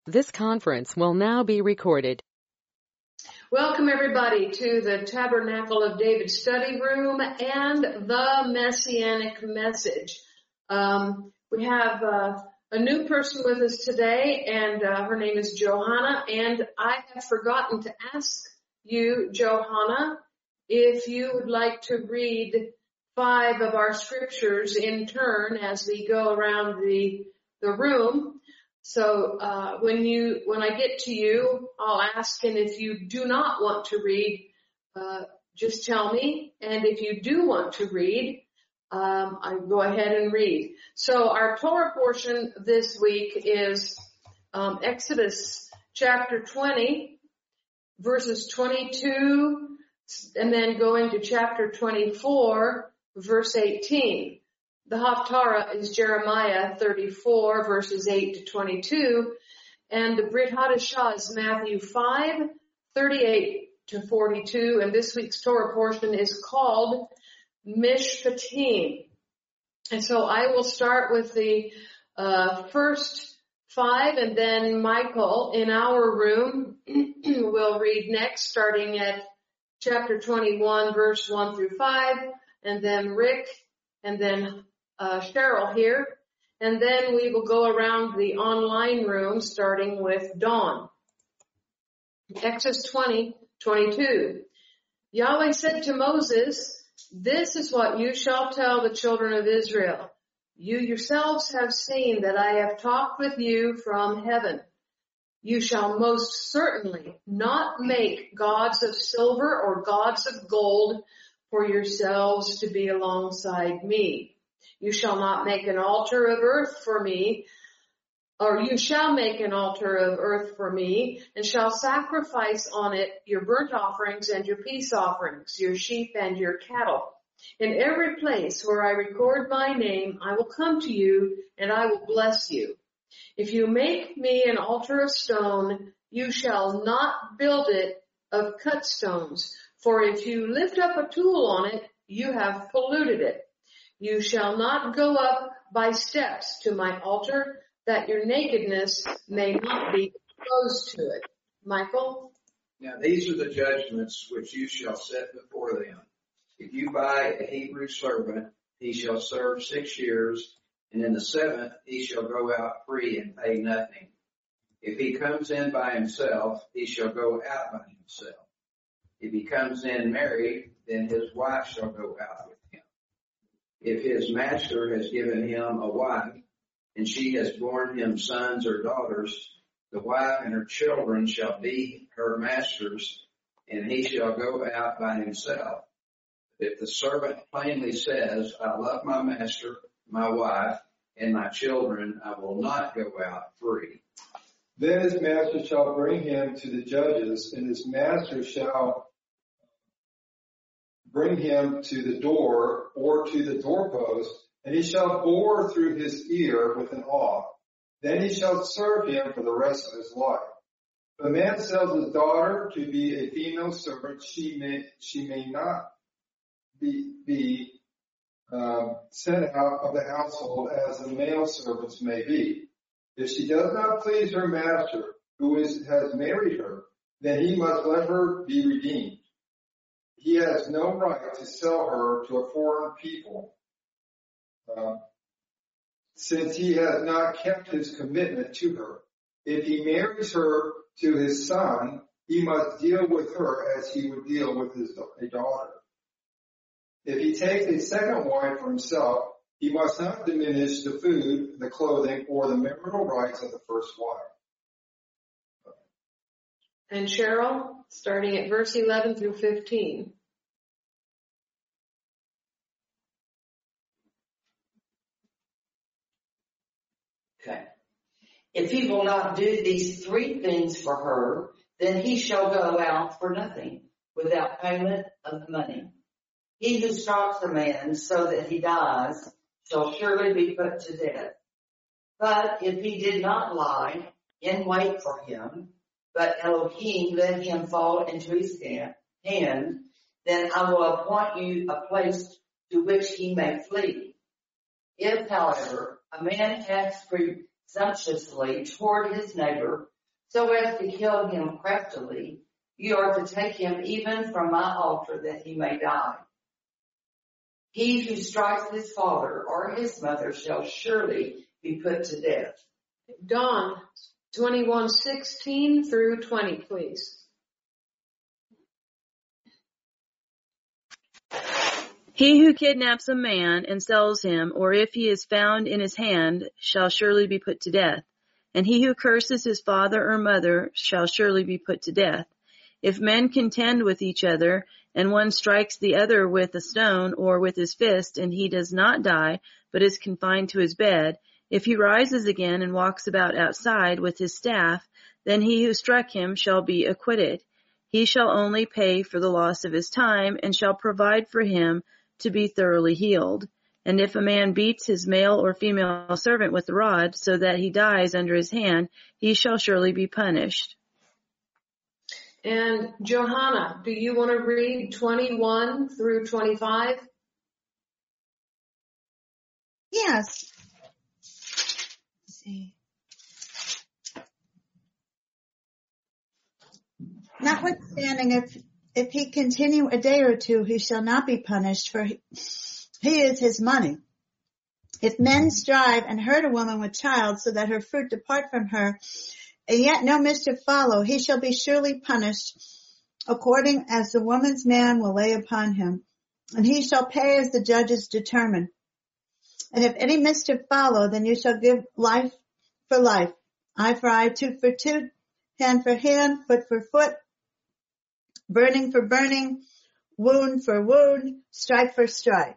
This conference will now be recorded. Welcome, everybody, to the Tabernacle of David study room and the Messianic Message. We have a new person with us today, and her name is Johanna, and I have forgotten to ask you, Johanna, if you would like to read 5 of our scriptures in turn as we go around the room. So when I get to you, I'll ask, and if you do not want to read, just tell me. And if you do want to read, I go ahead and read. So our Torah portion this week is Exodus chapter 20, verses 22, and then going to chapter 24, verse 18. The Haftarah is Jeremiah 34, verses 8 to 22, and the Brit Hadashah is Matthew 5, 38 to 42, and this week's Torah portion is called Mishpatim. And so I will start with the first 5, and then Michael in our room will read next, starting at chapter 21, verse 1 through 5, and then Rick, and then Cheryl here, and then we will go around the online room starting with Dawn. Exodus 20:22. Yahweh said to Moses, "This is what you shall tell the children of Israel. You yourselves have seen that I have talked with you from heaven. You shall most certainly not make gods of silver or gods of gold for yourselves to be alongside me. You shall not make an altar of earth for me, or you shall make an altar of earth for me, and shall sacrifice on it your burnt offerings and your peace offerings, your sheep and your cattle. In every place where I record my name, I will come to you, and I will bless you. If you make me an altar of stone, you shall not build it of cut stones, for if you lift up a tool on it, you have polluted it. You shall not go up by steps to my altar, that your nakedness may not be exposed to it." Michael? Now these are the judgments which you shall set before them. If you buy a Hebrew servant, he shall serve 6 years, and in the 7th he shall go out free and pay nothing. If he comes in by himself, he shall go out by himself. If he comes in married, then his wife shall go out with him. If his master has given him a wife, and she has borne him sons or daughters, the wife and her children shall be her master's, and he shall go out by himself. If the servant plainly says, "I love my master, my wife, and my children, I will not go out free," then his master shall bring him to the judges, and his master shall bring him to the door or to the doorpost, and he shall bore through his ear with an awl. Then he shall serve him for the rest of his life. If a man sells his daughter to be a female servant, she may not be sent out of the household as the male servants may be. If she does not please her master, who has married her, then he must let her be redeemed. He has no right to sell her to a foreign people, since he has not kept his commitment to her. If he marries her to his son, he must deal with her as he would deal with a daughter. If he takes a second wife for himself, he must not diminish the food, the clothing, or the marital rights of the first wife. And Cheryl, starting at verse 11 through 15. Okay. If he will not do these 3 things for her, then he shall go out for nothing, without payment of money. He who stalks a man so that he dies shall surely be put to death. But if he did not lie in wait for him, but Elohim let him fall into his hand, then I will appoint you a place to which he may flee. If, however, a man acts presumptuously toward his neighbor so as to kill him craftily. You are to take him even from my altar that he may die. He who strikes his father or his mother shall surely be put to death. Dawn, 21:16 through 20, please. He who kidnaps a man and sells him, or if he is found in his hand, shall surely be put to death. And he who curses his father or mother shall surely be put to death. If men contend with each other, and one strikes the other with a stone or with his fist, and he does not die, but is confined to his bed, if he rises again and walks about outside with his staff, then he who struck him shall be acquitted. He shall only pay for the loss of his time, and shall provide for him to be thoroughly healed. And if a man beats his male or female servant with a rod, so that he dies under his hand, he shall surely be punished. And Johanna, do you want to read 21 through 25? Yes. Let's see. Notwithstanding, if he continue a day or two, he shall not be punished, for he is his money. If men strive and hurt a woman with child, so that her fruit depart from her, and yet no mischief follow, he shall be surely punished, according as the woman's man will lay upon him, and he shall pay as the judges determine. And if any mischief follow, then you shall give life for life, eye for eye, tooth for tooth, hand for hand, foot for foot, burning for burning, wound for wound, stripe for stripe.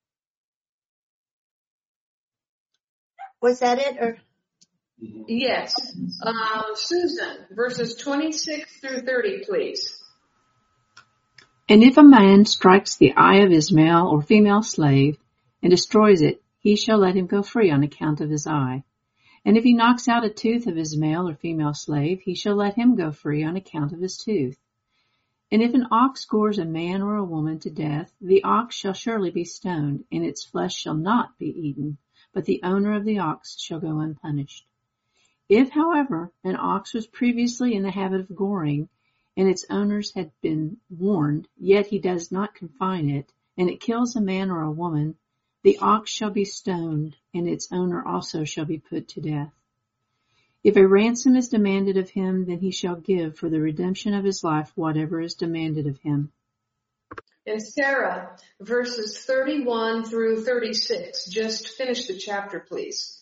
Was that it, or? Yes. Susan, verses 26 through 30, please. And if a man strikes the eye of his male or female slave and destroys it, he shall let him go free on account of his eye. And if he knocks out a tooth of his male or female slave, he shall let him go free on account of his tooth. And if an ox gores a man or a woman to death, the ox shall surely be stoned, and its flesh shall not be eaten, but the owner of the ox shall go unpunished. If, however, an ox was previously in the habit of goring, and its owners had been warned, yet he does not confine it, and it kills a man or a woman, the ox shall be stoned, and its owner also shall be put to death. If a ransom is demanded of him, then he shall give for the redemption of his life whatever is demanded of him. And Sarah, verses 31 through 36. Just finish the chapter, please.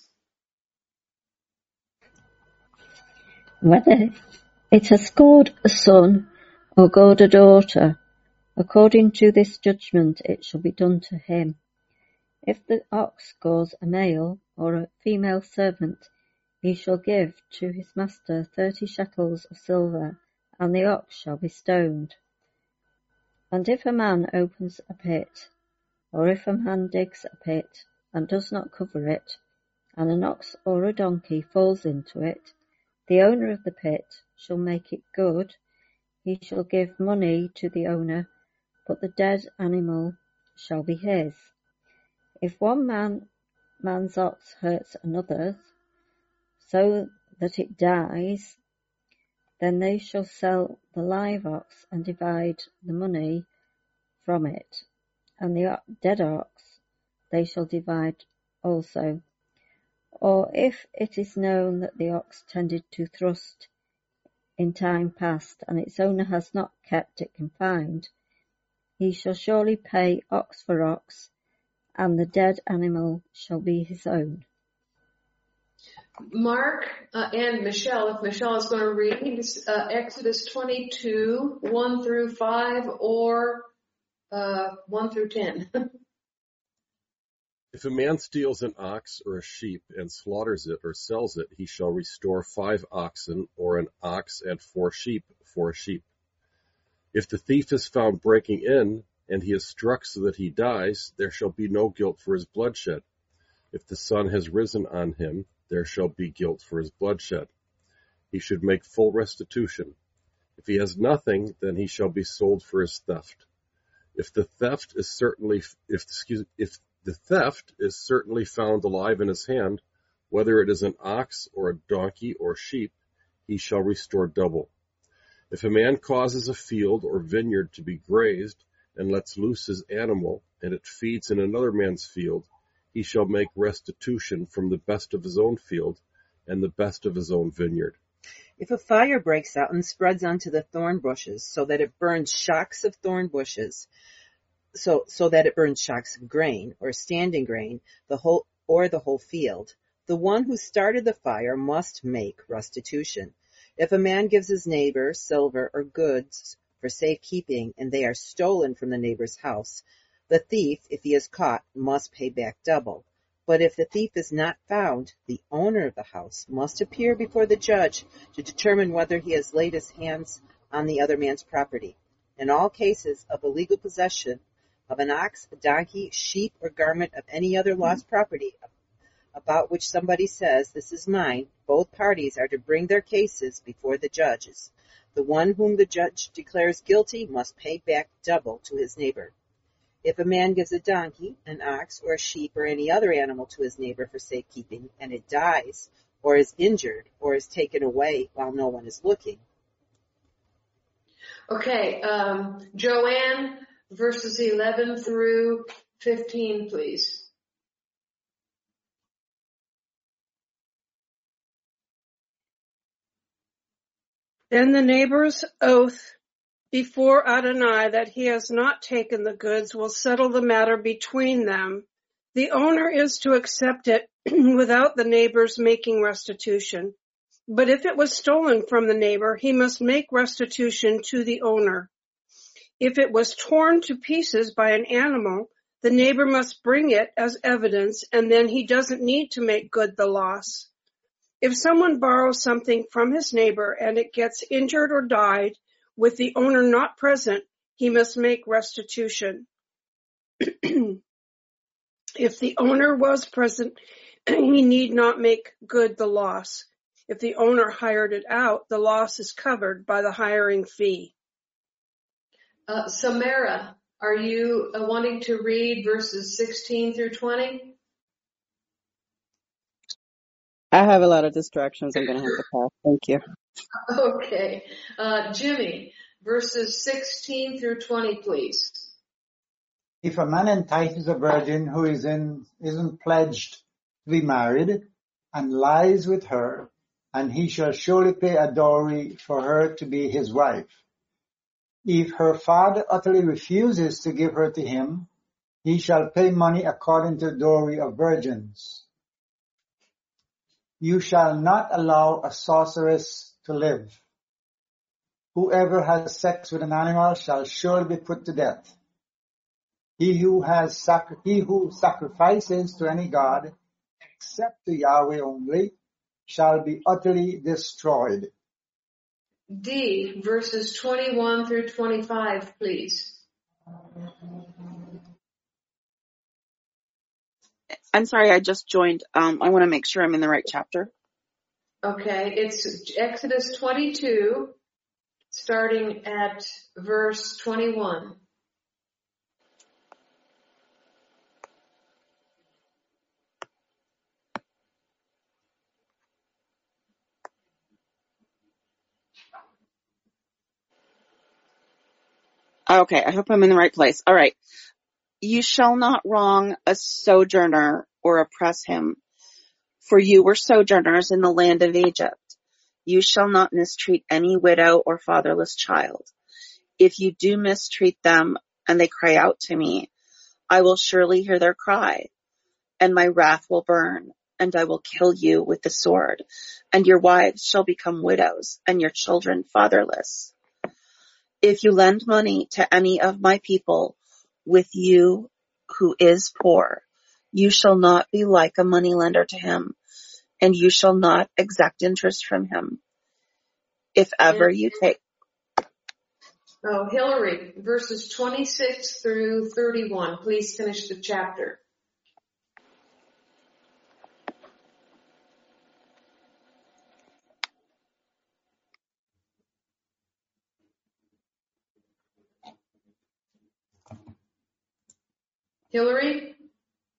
Whether it has scored a son or gored a daughter, according to this judgment it shall be done to him. If the ox gores a male or a female servant, he shall give to his master 30 shekels of silver, and the ox shall be stoned. And if a man opens a pit, or if a man digs a pit and does not cover it, and an ox or a donkey falls into it, the owner of the pit shall make it good. He shall give money to the owner, but the dead animal shall be his. If one man's ox hurts another's, so that it dies, then they shall sell the live ox and divide the money from it, and the dead ox they shall divide also. Or if it is known that the ox tended to thrust in time past, and its owner has not kept it confined, he shall surely pay ox for ox, and the dead animal shall be his own. Mark and Michelle, if Michelle is going to read Exodus 22, 1 through 5, or 1 through 10. If a man steals an ox or a sheep and slaughters it or sells it, he shall restore 5 oxen, or an ox and 4 sheep for a sheep. If the thief is found breaking in, and he is struck so that he dies, there shall be no guilt for his bloodshed. If the sun has risen on him, there shall be guilt for his bloodshed. He should make full restitution. If he has nothing, then he shall be sold for his theft. If the theft is certainly found alive in his hand, whether it is an ox or a donkey or sheep, he shall restore double. If a man causes a field or vineyard to be grazed, and lets loose his animal, and it feeds in another man's field, he shall make restitution from the best of his own field, and the best of his own vineyard. If a fire breaks out and spreads onto the thorn bushes, so that it burns shocks of thorn bushes, so that it burns shocks of grain, or standing grain, the whole field, the one who started the fire must make restitution. If a man gives his neighbor silver or goods for safekeeping, and they are stolen from the neighbor's house, the thief, if he is caught, must pay back double. But if the thief is not found, the owner of the house must appear before the judge to determine whether he has laid his hands on the other man's property. In all cases of illegal possession of an ox, a donkey, sheep, or garment of any other lost property about which somebody says, "This is mine," both parties are to bring their cases before the judges. The one whom the judge declares guilty must pay back double to his neighbor. If a man gives a donkey, an ox, or a sheep, or any other animal to his neighbor for safekeeping, and it dies, or is injured, or is taken away while no one is looking. Okay, Joanne, verses 11 through 15, please. Then the neighbor's oath before Adonai that he has not taken the goods will settle the matter between them. The owner is to accept it without the neighbor's making restitution. But if it was stolen from the neighbor, he must make restitution to the owner. If it was torn to pieces by an animal, the neighbor must bring it as evidence, and then he doesn't need to make good the loss. If someone borrows something from his neighbor and it gets injured or died, with the owner not present, he must make restitution. If the owner was present, he need not make good the loss. If the owner hired it out, the loss is covered by the hiring fee. Samara, are you wanting to read verses 16 through 20? I have a lot of distractions. I'm going to have to pass. Thank you. Okay. Jimmy, verses 16 through 20, please. If a man entices a virgin who isn't pledged to be married and lies with her, and he shall surely pay a dowry for her to be his wife. If her father utterly refuses to give her to him, he shall pay money according to the dowry of virgins. You shall not allow a sorceress to live. Whoever has sex with an animal shall surely be put to death. He who sacrifices to any god, except to Yahweh only, shall be utterly destroyed. D, verses 21 through 25, please. I'm sorry, I just joined. I want to make sure I'm in the right chapter. Okay, it's Exodus 22, starting at verse 21. Okay, I hope I'm in the right place. All right. You shall not wrong a sojourner or oppress him, for you were sojourners in the land of Egypt. You shall not mistreat any widow or fatherless child. If you do mistreat them and they cry out to me, I will surely hear their cry, and my wrath will burn, and I will kill you with the sword, and your wives shall become widows, and your children fatherless. If you lend money to any of my people with you who is poor, you shall not be like a moneylender to him, and you shall not exact interest from him. If ever you take... Oh, Hillary, verses 26 through 31. Please finish the chapter. Hillary?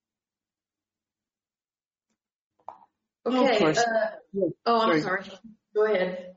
Okay. Of course. I'm sorry. Go ahead.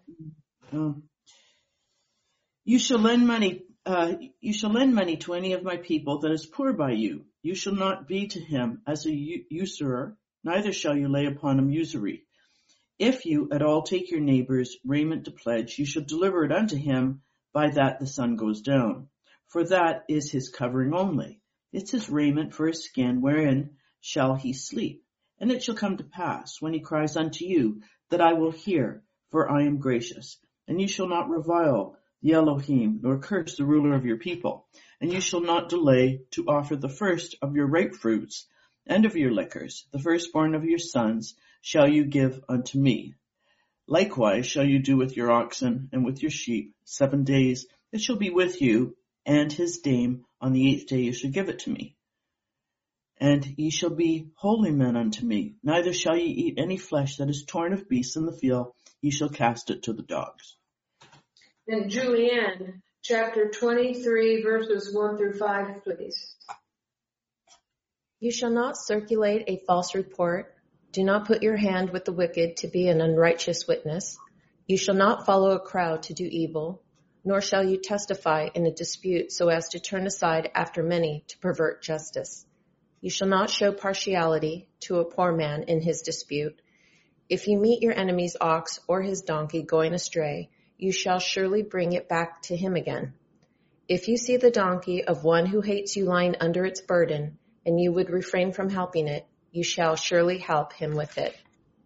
You shall lend money to any of my people that is poor by you. You shall not be to him as a usurer, neither shall you lay upon him usury. If you at all take your neighbor's raiment to pledge, you shall deliver it unto him by that the sun goes down. For that is his covering only. It's his raiment for his skin, wherein shall he sleep. And it shall come to pass, when he cries unto you, that I will hear, for I am gracious. And you shall not revile the Elohim, nor curse the ruler of your people. And you shall not delay to offer the first of your ripe fruits, and of your liquors, the firstborn of your sons, shall you give unto me. Likewise shall you do with your oxen and with your sheep. 7 days it shall be with you, and his dame. On the 8th day you shall give it to me. And ye shall be holy men unto me. Neither shall ye eat any flesh that is torn of beasts in the field. Ye shall cast it to the dogs. And Julianne, chapter 23, verses 1 through 5, please. You shall not circulate a false report. Do not put your hand with the wicked to be an unrighteous witness. You shall not follow a crowd to do evil, nor shall you testify in a dispute so as to turn aside after many to pervert justice. You shall not show partiality to a poor man in his dispute. If you meet your enemy's ox or his donkey going astray, you shall surely bring it back to him again. If you see the donkey of one who hates you lying under its burden, and you would refrain from helping it, you shall surely help him with it.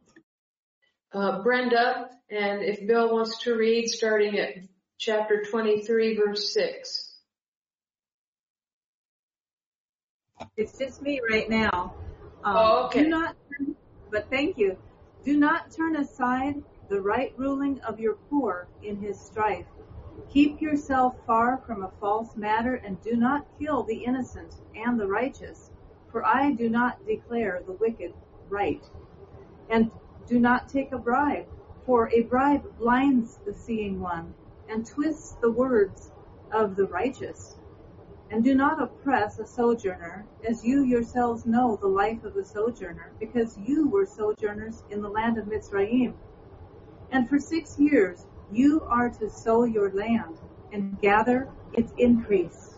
Brenda, and if Bill wants to read, starting at chapter 23, verse 6. It's just me right now. Okay. But thank you. Do not turn aside the right ruling of your poor in his strife. Keep yourself far from a false matter, and do not kill the innocent and the righteous. For I do not declare the wicked right. And do not take a bribe, for a bribe blinds the seeing one and twists the words of the righteous. And do not oppress a sojourner, as you yourselves know the life of a sojourner, because you were sojourners in the land of Mitzrayim. And for 6 years you are to sow your land and gather its increase.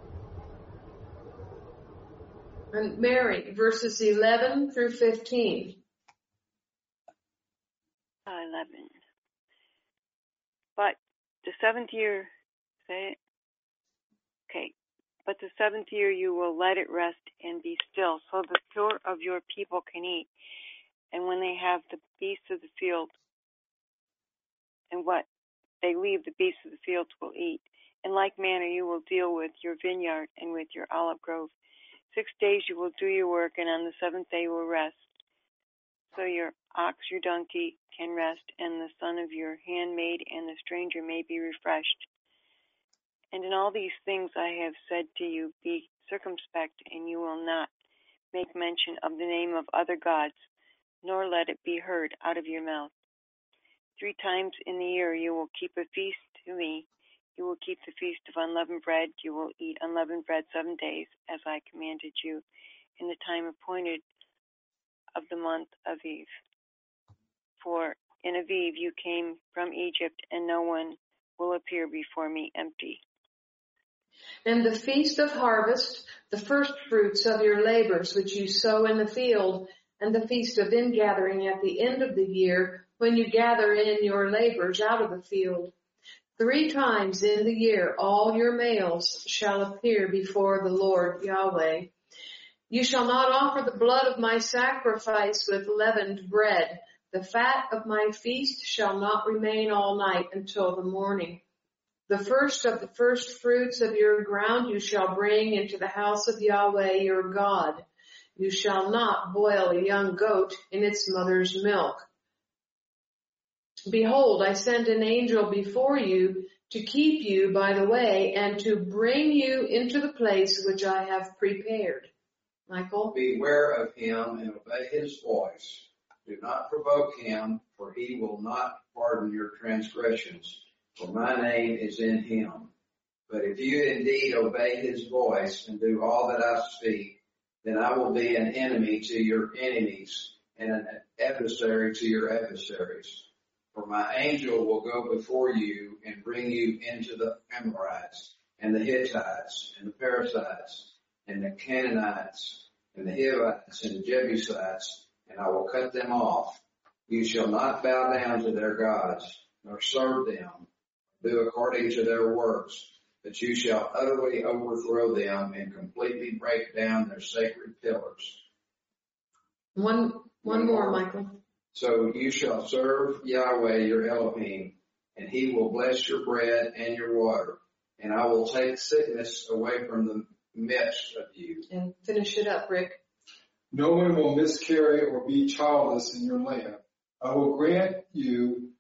And Mary, verses 11 through 15. 11. But the 7th year, say it? Okay. But the 7th year you will let it rest and be still, so the poor of your people can eat. And when they have the beasts of the field, and what they leave the beasts of the fields will eat. In like manner you will deal with your vineyard and with your olive grove. 6 days you will do your work, and on the 7th day you will rest. So your ox, your donkey can rest, and the son of your handmaid and the stranger may be refreshed. And in all these things I have said to you, be circumspect, and you will not make mention of the name of other gods, nor let it be heard out of your mouth. 3 times in the year you will keep a feast to me. You will keep the feast of unleavened bread. You will eat unleavened bread 7 days, as I commanded you, in the time appointed of the month of Aviv. For in Aviv you came from Egypt, and no one will appear before me empty. And the feast of harvest, the first fruits of your labors which you sow in the field, and the feast of ingathering at the end of the year, when you gather in your labors out of the field. 3 times in the year all your males shall appear before the Lord Yahweh. You shall not offer the blood of my sacrifice with leavened bread. The fat of my feast shall not remain all night until the morning. The first of the first fruits of your ground you shall bring into the house of Yahweh your God. You shall not boil a young goat in its mother's milk. Behold, I send an angel before you to keep you by the way and to bring you into the place which I have prepared. Michael? Beware of him and obey his voice. Do not provoke him, for he will not pardon your transgressions, for my name is in him. But if you indeed obey his voice and do all that I speak, then I will be an enemy to your enemies and an adversary to your adversaries. For my angel will go before you and bring you into the Amorites and the Hittites and the Perizzites and the Canaanites and the Hivites and the Jebusites, and I will cut them off. You shall not bow down to their gods, nor serve them, do according to their works, but you shall utterly overthrow them and completely break down their sacred pillars. One more, Michael. So you shall serve Yahweh your Elohim, and he will bless your bread and your water, and I will take sickness away from the midst of you. And finish it up, Rick. No one will miscarry or be childless in your land. I will grant you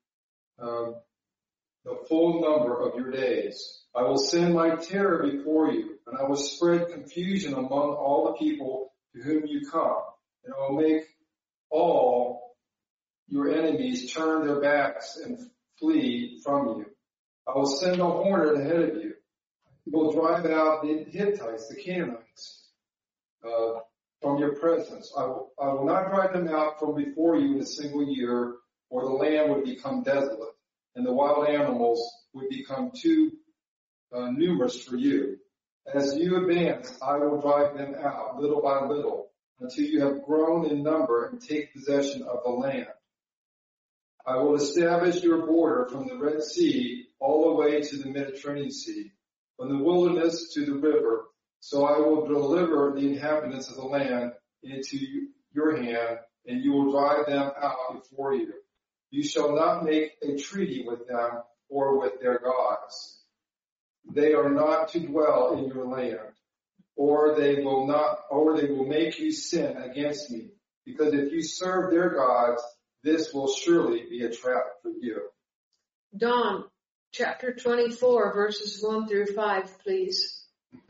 the full number of your days. I will send my terror before you, and I will spread confusion among all the people to whom you come, and I will make all your enemies turn their backs and flee from you. I will send a hornet ahead of you. He will drive out the Hittites, the Canaanites, from your presence. I will not drive them out from before you in a single year, or the land would become desolate, and the wild animals would become too numerous for you. As you advance, I will drive them out little by little, until you have grown in number and take possession of the land. I will establish your border from the Red Sea all the way to the Mediterranean Sea, from the wilderness to the river. So I will deliver the inhabitants of the land into your hand, and you will drive them out before you. You shall not make a treaty with them or with their gods. They are not to dwell in your land, or they will make you sin against me. Because if you serve their gods, this will surely be a trap for you. Dawn, chapter 24, verses 1 through 5, please.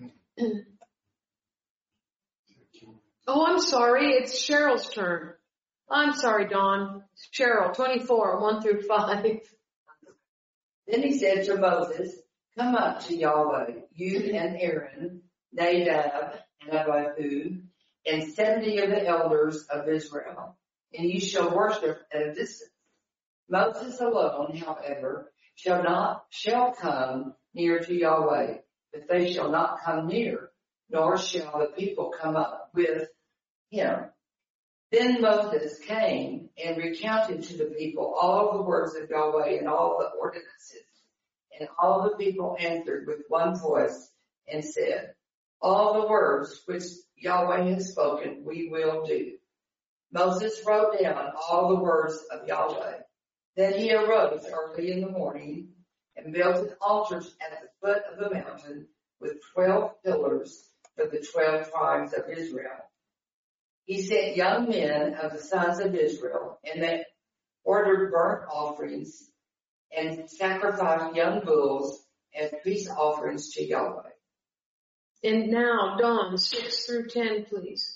Oh, I'm sorry. It's Cheryl's turn. I'm sorry, Dawn. Cheryl, 24, 1 through 5. Then he said to Moses, come up to Yahweh, you and Aaron, Nadab and Abihu, and 70 of the elders of Israel, and you shall worship at a distance. Moses alone, however, shall come near to Yahweh, but they shall not come near, nor shall the people come up with him. Then Moses came and recounted to the people all the words of Yahweh and all the ordinances. And all the people answered with one voice and said, all the words which Yahweh has spoken, we will do. Moses wrote down all the words of Yahweh. Then he arose early in the morning and built an altar at the foot of the mountain with 12 pillars for the 12 tribes of Israel. He sent young men of the sons of Israel, and they ordered burnt offerings and sacrificed young bulls as peace offerings to Yahweh. And now, Dawn, 6 through 10, please.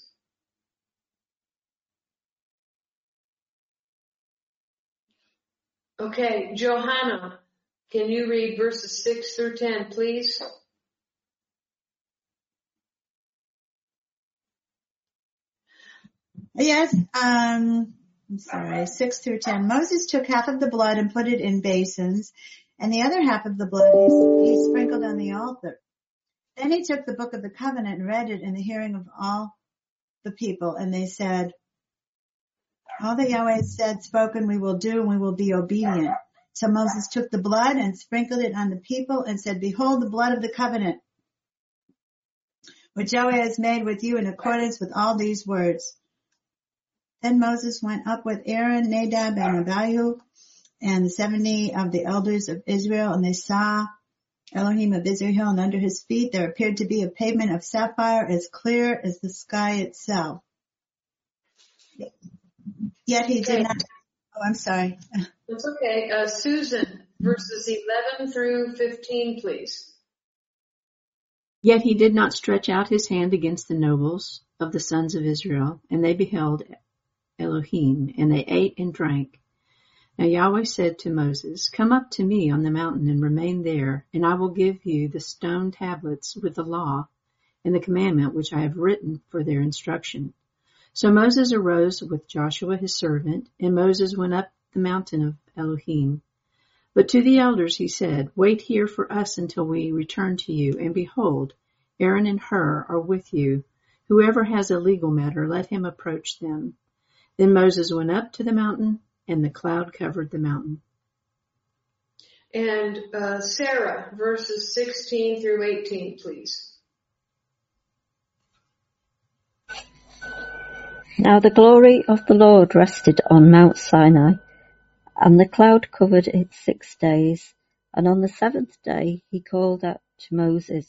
Okay, Johanna, can you read verses 6 through 10, please? Yes, I'm sorry, 6 through 10. Moses took half of the blood and put it in basins, and the other half of the blood he sprinkled on the altar. Then he took the book of the covenant and read it in the hearing of all the people, and they said, all that Yahweh has said, spoken, we will do, and we will be obedient. So Moses took the blood and sprinkled it on the people and said, behold the blood of the covenant, which Yahweh has made with you in accordance with all these words. Then Moses went up with Aaron, Nadab, and Abihu, and 70 of the elders of Israel, and they saw Elohim of Israel, and under his feet there appeared to be a pavement of sapphire as clear as the sky itself. Yet he did not. Oh, I'm sorry. That's okay. Susan, verses 11 through 15, please. Yet he did not stretch out his hand against the nobles of the sons of Israel, and they beheld Elohim, and they ate and drank. Now Yahweh said to Moses, come up to me on the mountain and remain there, and I will give you the stone tablets with the law and the commandment which I have written for their instruction. So Moses arose with Joshua his servant, and Moses went up the mountain of Elohim. But to the elders he said, Wait here for us until we return to you, and behold, Aaron and Hur are with you. Whoever has a legal matter, let him approach them. Then Moses went up to the mountain, and the cloud covered the mountain. And Sarah, verses 16 through 18, please. Now the glory of the Lord rested on Mount Sinai, and the cloud covered it 6 days. And on the 7th day he called to Moses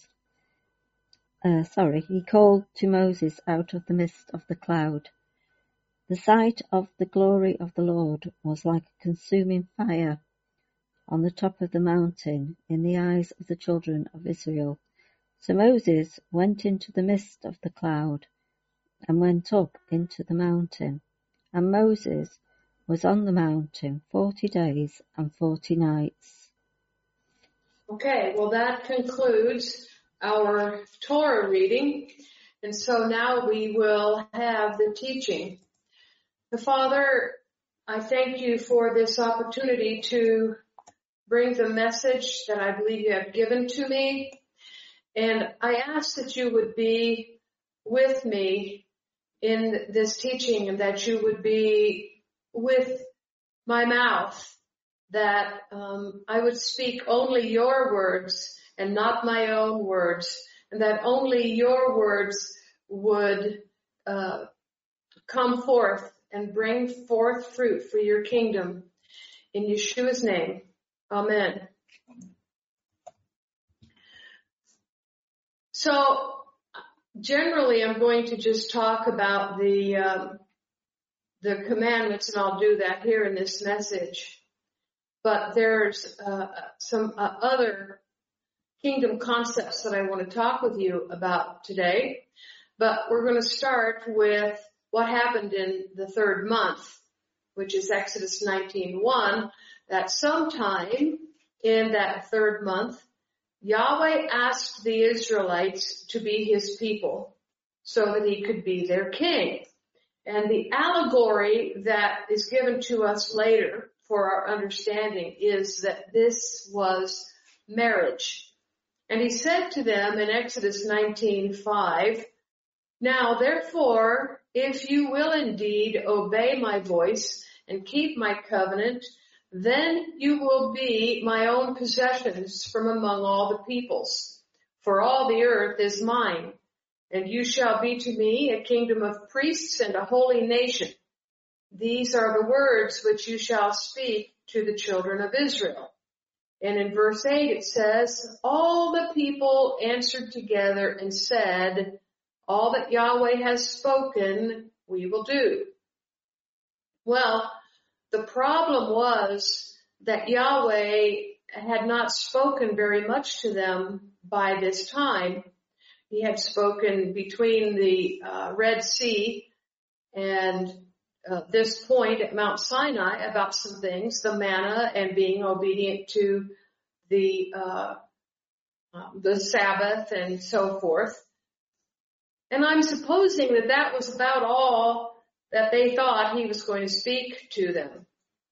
out of the midst of the cloud. The sight of the glory of the Lord was like a consuming fire on the top of the mountain in the eyes of the children of Israel. So Moses went into the midst of the cloud and went up into the mountain. And Moses was on the mountain 40 days and 40 nights. Okay, well that concludes our Torah reading. And so now we will have the teaching. The Father, I thank you for this opportunity to bring the message that I believe you have given to me. And I ask that you would be with me in this teaching and that you would be with my mouth, that I would speak only your words and not my own words, and that only your words would come forth and bring forth fruit for your kingdom. In Yeshua's name, amen. So, generally, I'm going to just talk about the commandments, and I'll do that here in this message. But there's some other kingdom concepts that I want to talk with you about today. But we're going to start with what happened in the 3rd month, which is Exodus 19:1, that sometime in that 3rd month, Yahweh asked the Israelites to be his people so that he could be their king. And the allegory that is given to us later for our understanding is that this was marriage. And he said to them in Exodus 19:5, Now therefore, if you will indeed obey my voice and keep my covenant, then you will be my own possessions from among all the peoples. For all the earth is mine, and you shall be to me a kingdom of priests and a holy nation. These are the words which you shall speak to the children of Israel. And in verse 8 it says, All the people answered together and said, All that Yahweh has spoken, we will do. Well, the problem was that Yahweh had not spoken very much to them by this time. He had spoken between the Red Sea and this point at Mount Sinai about some things, the manna and being obedient to the Sabbath and so forth. And I'm supposing that that was about all that they thought he was going to speak to them.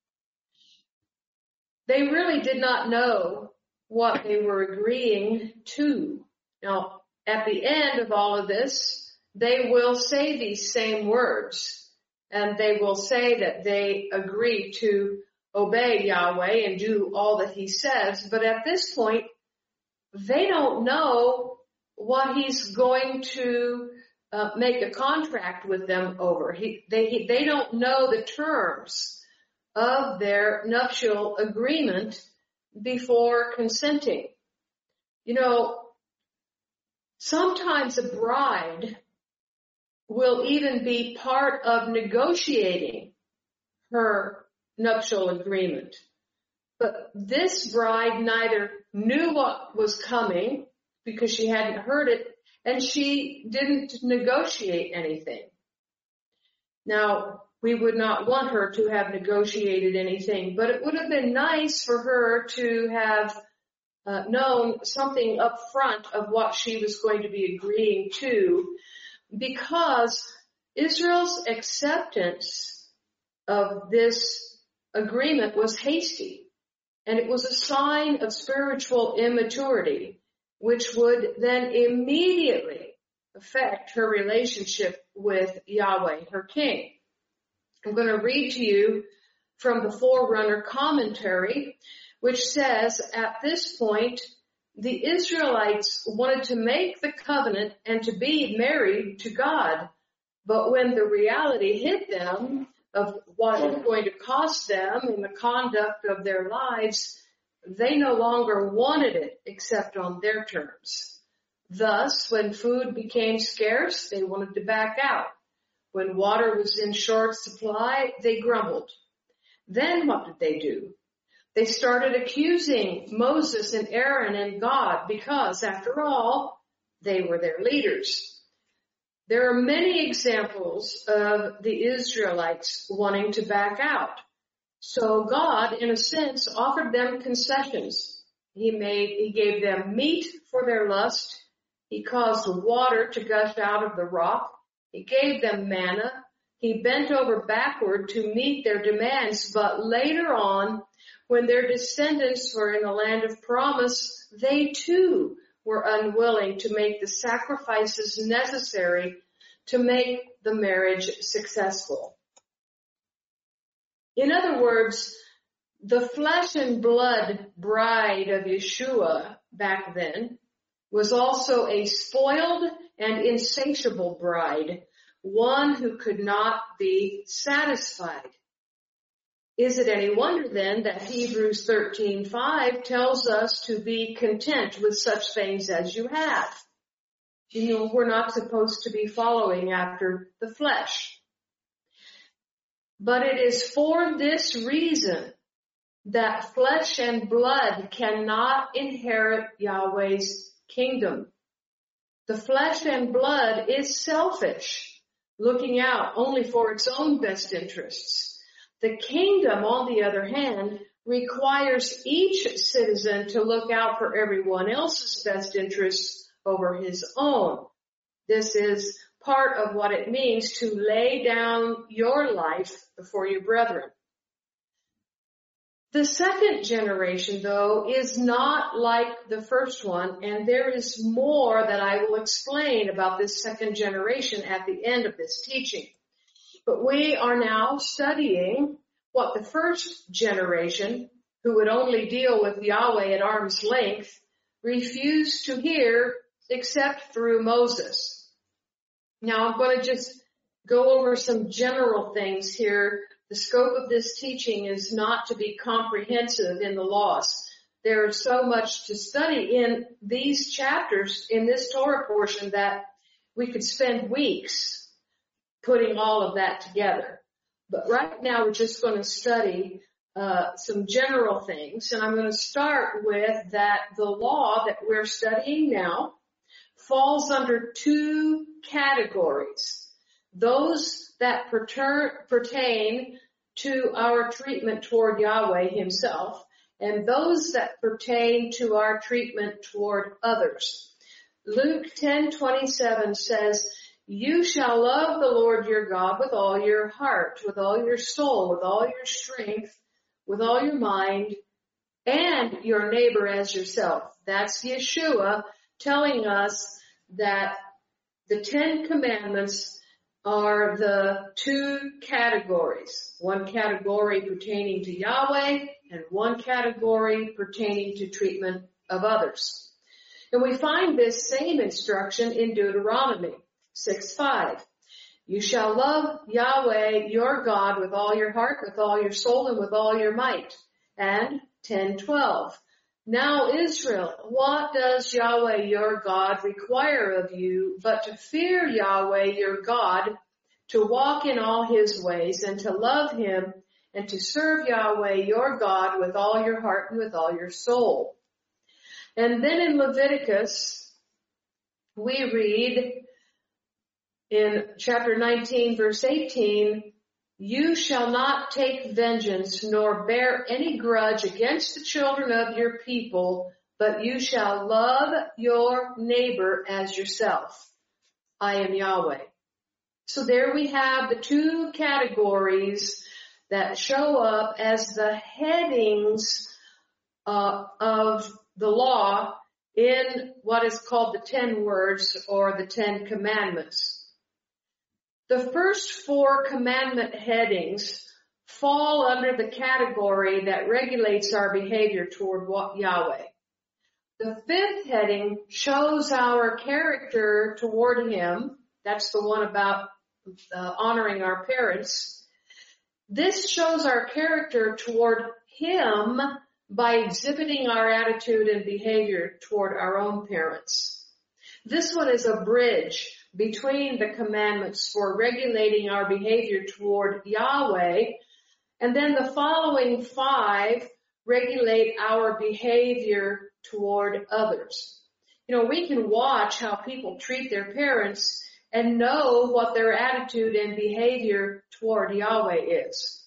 They really did not know what they were agreeing to. Now, at the end of all of this, they will say these same words, and they will say that they agree to obey Yahweh and do all that he says. But at this point, they don't know what he's going to make a contract with them over. They don't know the terms of their nuptial agreement before consenting. You know, sometimes a bride will even be part of negotiating her nuptial agreement. But this bride neither knew what was coming because she hadn't heard it, and she didn't negotiate anything. Now, we would not want her to have negotiated anything, but it would have been nice for her to have known something up front of what she was going to be agreeing to, because Israel's acceptance of this agreement was hasty, and it was a sign of spiritual immaturity, which would then immediately affect her relationship with Yahweh, her king. I'm going to read to you from the Forerunner commentary, which says, at this point, the Israelites wanted to make the covenant and to be married to God. But when the reality hit them of what it was going to cost them in the conduct of their lives, they no longer wanted it except on their terms. Thus, when food became scarce, they wanted to back out. When water was in short supply, they grumbled. Then what did they do? They started accusing Moses and Aaron and God because, after all, they were their leaders. There are many examples of the Israelites wanting to back out. So God, in a sense, offered them concessions. He gave them meat for their lust. He caused water to gush out of the rock. He gave them manna. He bent over backward to meet their demands. But later on, when their descendants were in the land of promise, they too were unwilling to make the sacrifices necessary to make the marriage successful. In other words, the flesh and blood bride of Yeshua back then was also a spoiled and insatiable bride, one who could not be satisfied. Is it any wonder then that Hebrews 13:5 tells us to be content with such things as you have? You know, we're not supposed to be following after the flesh. But it is for this reason that flesh and blood cannot inherit Yahweh's kingdom. The flesh and blood is selfish, looking out only for its own best interests. The kingdom, on the other hand, requires each citizen to look out for everyone else's best interests over his own. This is part of what it means to lay down your life before your brethren. The second generation, though, is not like the first one, and there is more that I will explain about this second generation at the end of this teaching. But we are now studying what the first generation, who would only deal with Yahweh at arm's length, refused to hear except through Moses. Now I'm going to just go over some general things here. The scope of this teaching is not to be comprehensive in the laws. There is so much to study in these chapters, in this Torah portion, that we could spend weeks putting all of that together. But right now we're just going to study some general things, and I'm going to start with that the law that we're studying now falls under two categories. Those that pertain to our treatment toward Yahweh himself, and those that pertain to our treatment toward others. Luke 10:27 says, "You shall love the Lord your God with all your heart, with all your soul, with all your strength, with all your mind, and your neighbor as yourself." That's Yeshua telling us that the 10 Commandments are the two categories. One category pertaining to Yahweh and one category pertaining to treatment of others. And we find this same instruction in Deuteronomy 6:5. "You shall love Yahweh your God with all your heart, with all your soul, and with all your might." And 10:12. "Now Israel, what does Yahweh your God require of you but to fear Yahweh your God, to walk in all his ways, and to love him, and to serve Yahweh your God with all your heart and with all your soul." And then in Leviticus, we read in chapter 19, verse 18, "You shall not take vengeance nor bear any grudge against the children of your people, but you shall love your neighbor as yourself. I am Yahweh." So there we have the two categories that show up as the headings of the law in what is called the 10 words or the 10 commandments. The first 4 commandment headings fall under the category that regulates our behavior toward Yahweh. The 5th heading shows our character toward Him. That's the one about honoring our parents. This shows our character toward Him by exhibiting our attitude and behavior toward our own parents. This one is a bridge between the commandments for regulating our behavior toward Yahweh, and then the following 5 regulate our behavior toward others. You know, we can watch how people treat their parents and know what their attitude and behavior toward Yahweh is.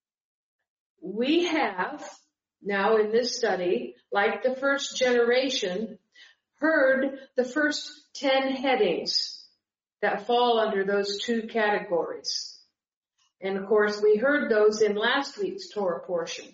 We have now in this study, like the first generation, heard the first 10 headings that fall under those 2 categories. And of course, we heard those in last week's Torah portion.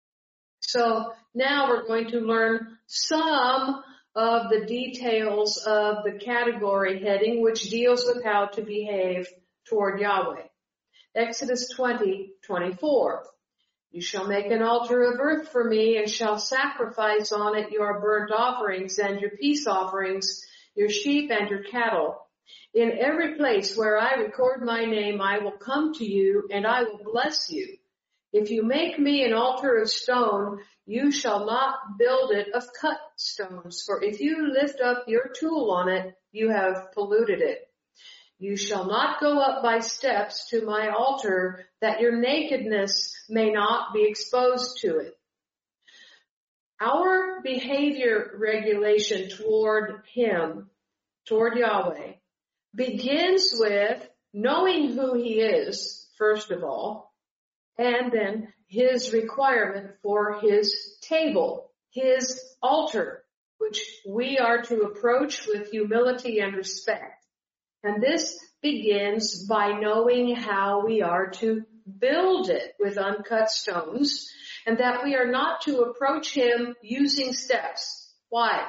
So now we're going to learn some of the details of the category heading, which deals with how to behave toward Yahweh. Exodus 20:24. You shall make an altar of earth for me and shall sacrifice on it your burnt offerings and your peace offerings, your sheep and your cattle. In every place where I record my name, I will come to you and I will bless you. If you make me an altar of stone, you shall not build it of cut stones, for if you lift up your tool on it, you have polluted it. You shall not go up by steps to my altar, that your nakedness may not be exposed to it. Our behavior regulation toward Him, toward Yahweh, begins with knowing who He is, first of all, and then His requirement for His table, His altar, which we are to approach with humility and respect. And this begins by knowing how we are to build it with uncut stones, and that we are not to approach Him using steps. Why?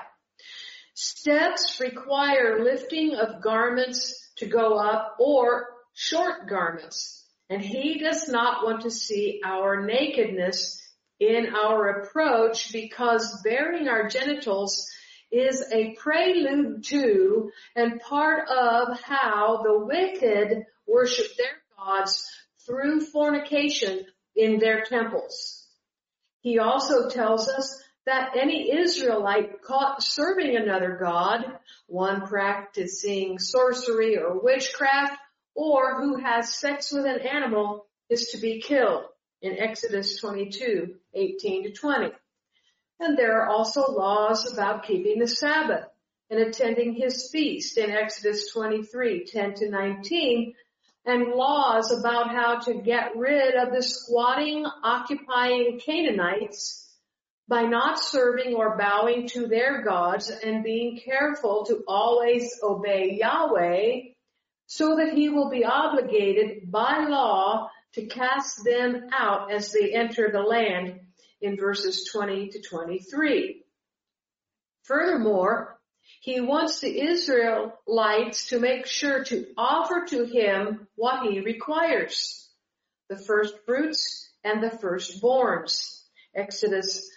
Steps require lifting of garments to go up or short garments, and He does not want to see our nakedness in our approach, because bearing our genitals is a prelude to and part of how the wicked worship their gods through fornication in their temples. He also tells us that any Israelite caught serving another god, one practicing sorcery or witchcraft, or who has sex with an animal, is to be killed in Exodus 22:18-20. And there are also laws about keeping the Sabbath and attending His feast in Exodus 23:10-19, and laws about how to get rid of the squatting, occupying Canaanites by not serving or bowing to their gods, and being careful to always obey Yahweh, so that He will be obligated by law to cast them out as they enter the land in verses 20-23. Furthermore, He wants the Israelites to make sure to offer to Him what He requires: the first fruits and the firstborns. Exodus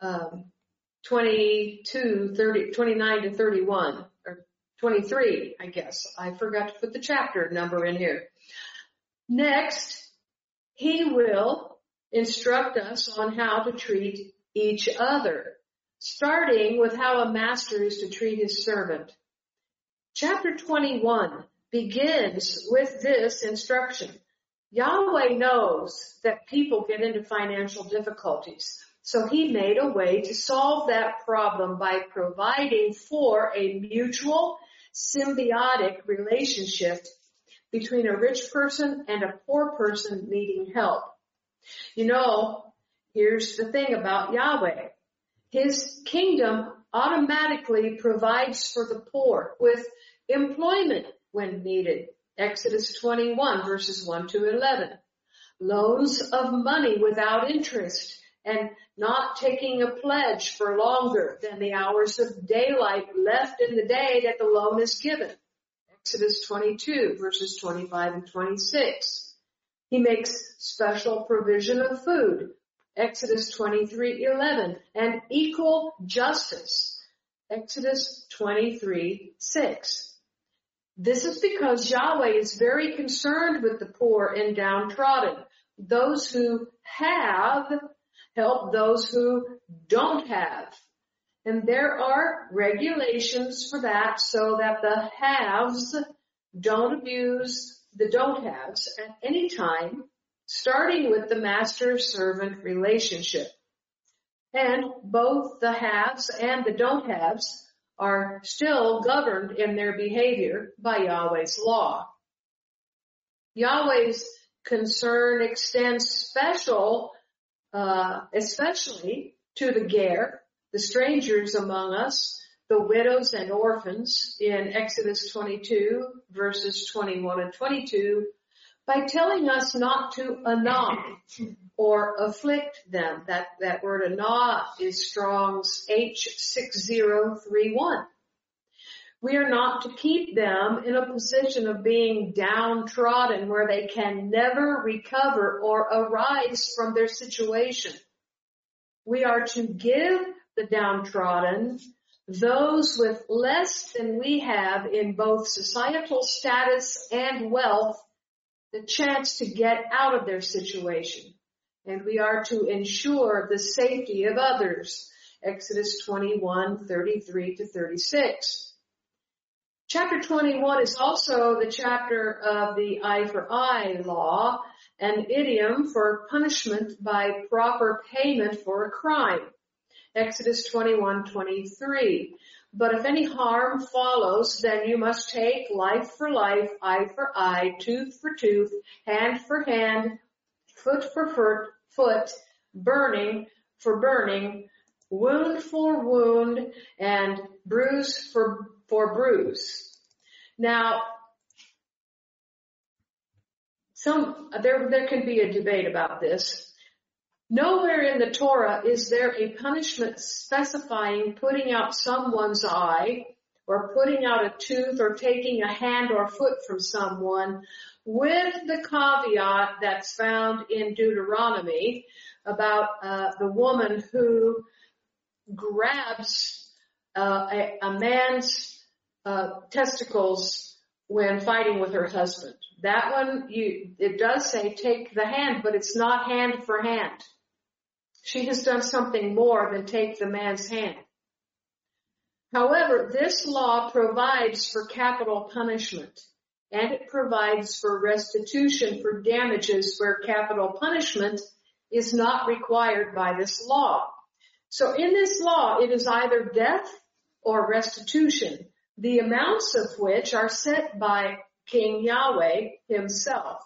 29-31, or 23, I guess. I forgot to put the chapter number in here. Next, He will instruct us on how to treat each other, starting with how a master is to treat his servant. Chapter 21 begins with this instruction. Yahweh knows that people get into financial difficulties, so He made a way to solve that problem by providing for a mutual, symbiotic relationship between a rich person and a poor person needing help. You know, here's the thing about Yahweh. His kingdom automatically provides for the poor with employment when needed. Exodus 21 verses 1-11. loans of money without interest, and not taking a pledge for longer than the hours of daylight left in the day that the loan is given. Exodus 22, verses 25 and 26. He makes special provision of food. Exodus 23:11, and equal justice. Exodus 23:6. This is because Yahweh is very concerned with the poor and downtrodden. Those who have help those who don't have. And there are regulations for that so that the haves don't abuse the don't haves at any time, starting with the master-servant relationship. And both the haves and the don't haves are still governed in their behavior by Yahweh's law. Yahweh's concern extends especially to the ger, the strangers among us, the widows and orphans in Exodus 22, verses 21 and 22, by telling us not to anah or afflict them. That word anah is Strong's H6031. We are not to keep them in a position of being downtrodden where they can never recover or arise from their situation. We are to give the downtrodden, those with less than we have in both societal status and wealth, the chance to get out of their situation. And we are to ensure the safety of others. Exodus 21:33-36. Chapter 21 is also the chapter of the eye for eye law, an idiom for punishment by proper payment for a crime. Exodus 21:23. But if any harm follows, then you must take life for life, eye for eye, tooth for tooth, hand for hand, foot for foot, burning for burning, wound for wound, and bruise for bruise. Now, there can be a debate about this. Nowhere in the Torah is there a punishment specifying putting out someone's eye or putting out a tooth or taking a hand or foot from someone, with the caveat that's found in Deuteronomy about the woman who grabs a man's testicles when fighting with her husband. That one, it does say take the hand, but it's not hand for hand. She has done something more than take the man's hand. However, this law provides for capital punishment, and it provides for restitution for damages where capital punishment is not required by this law. So in this law, it is either death or restitution, the amounts of which are set by King Yahweh himself.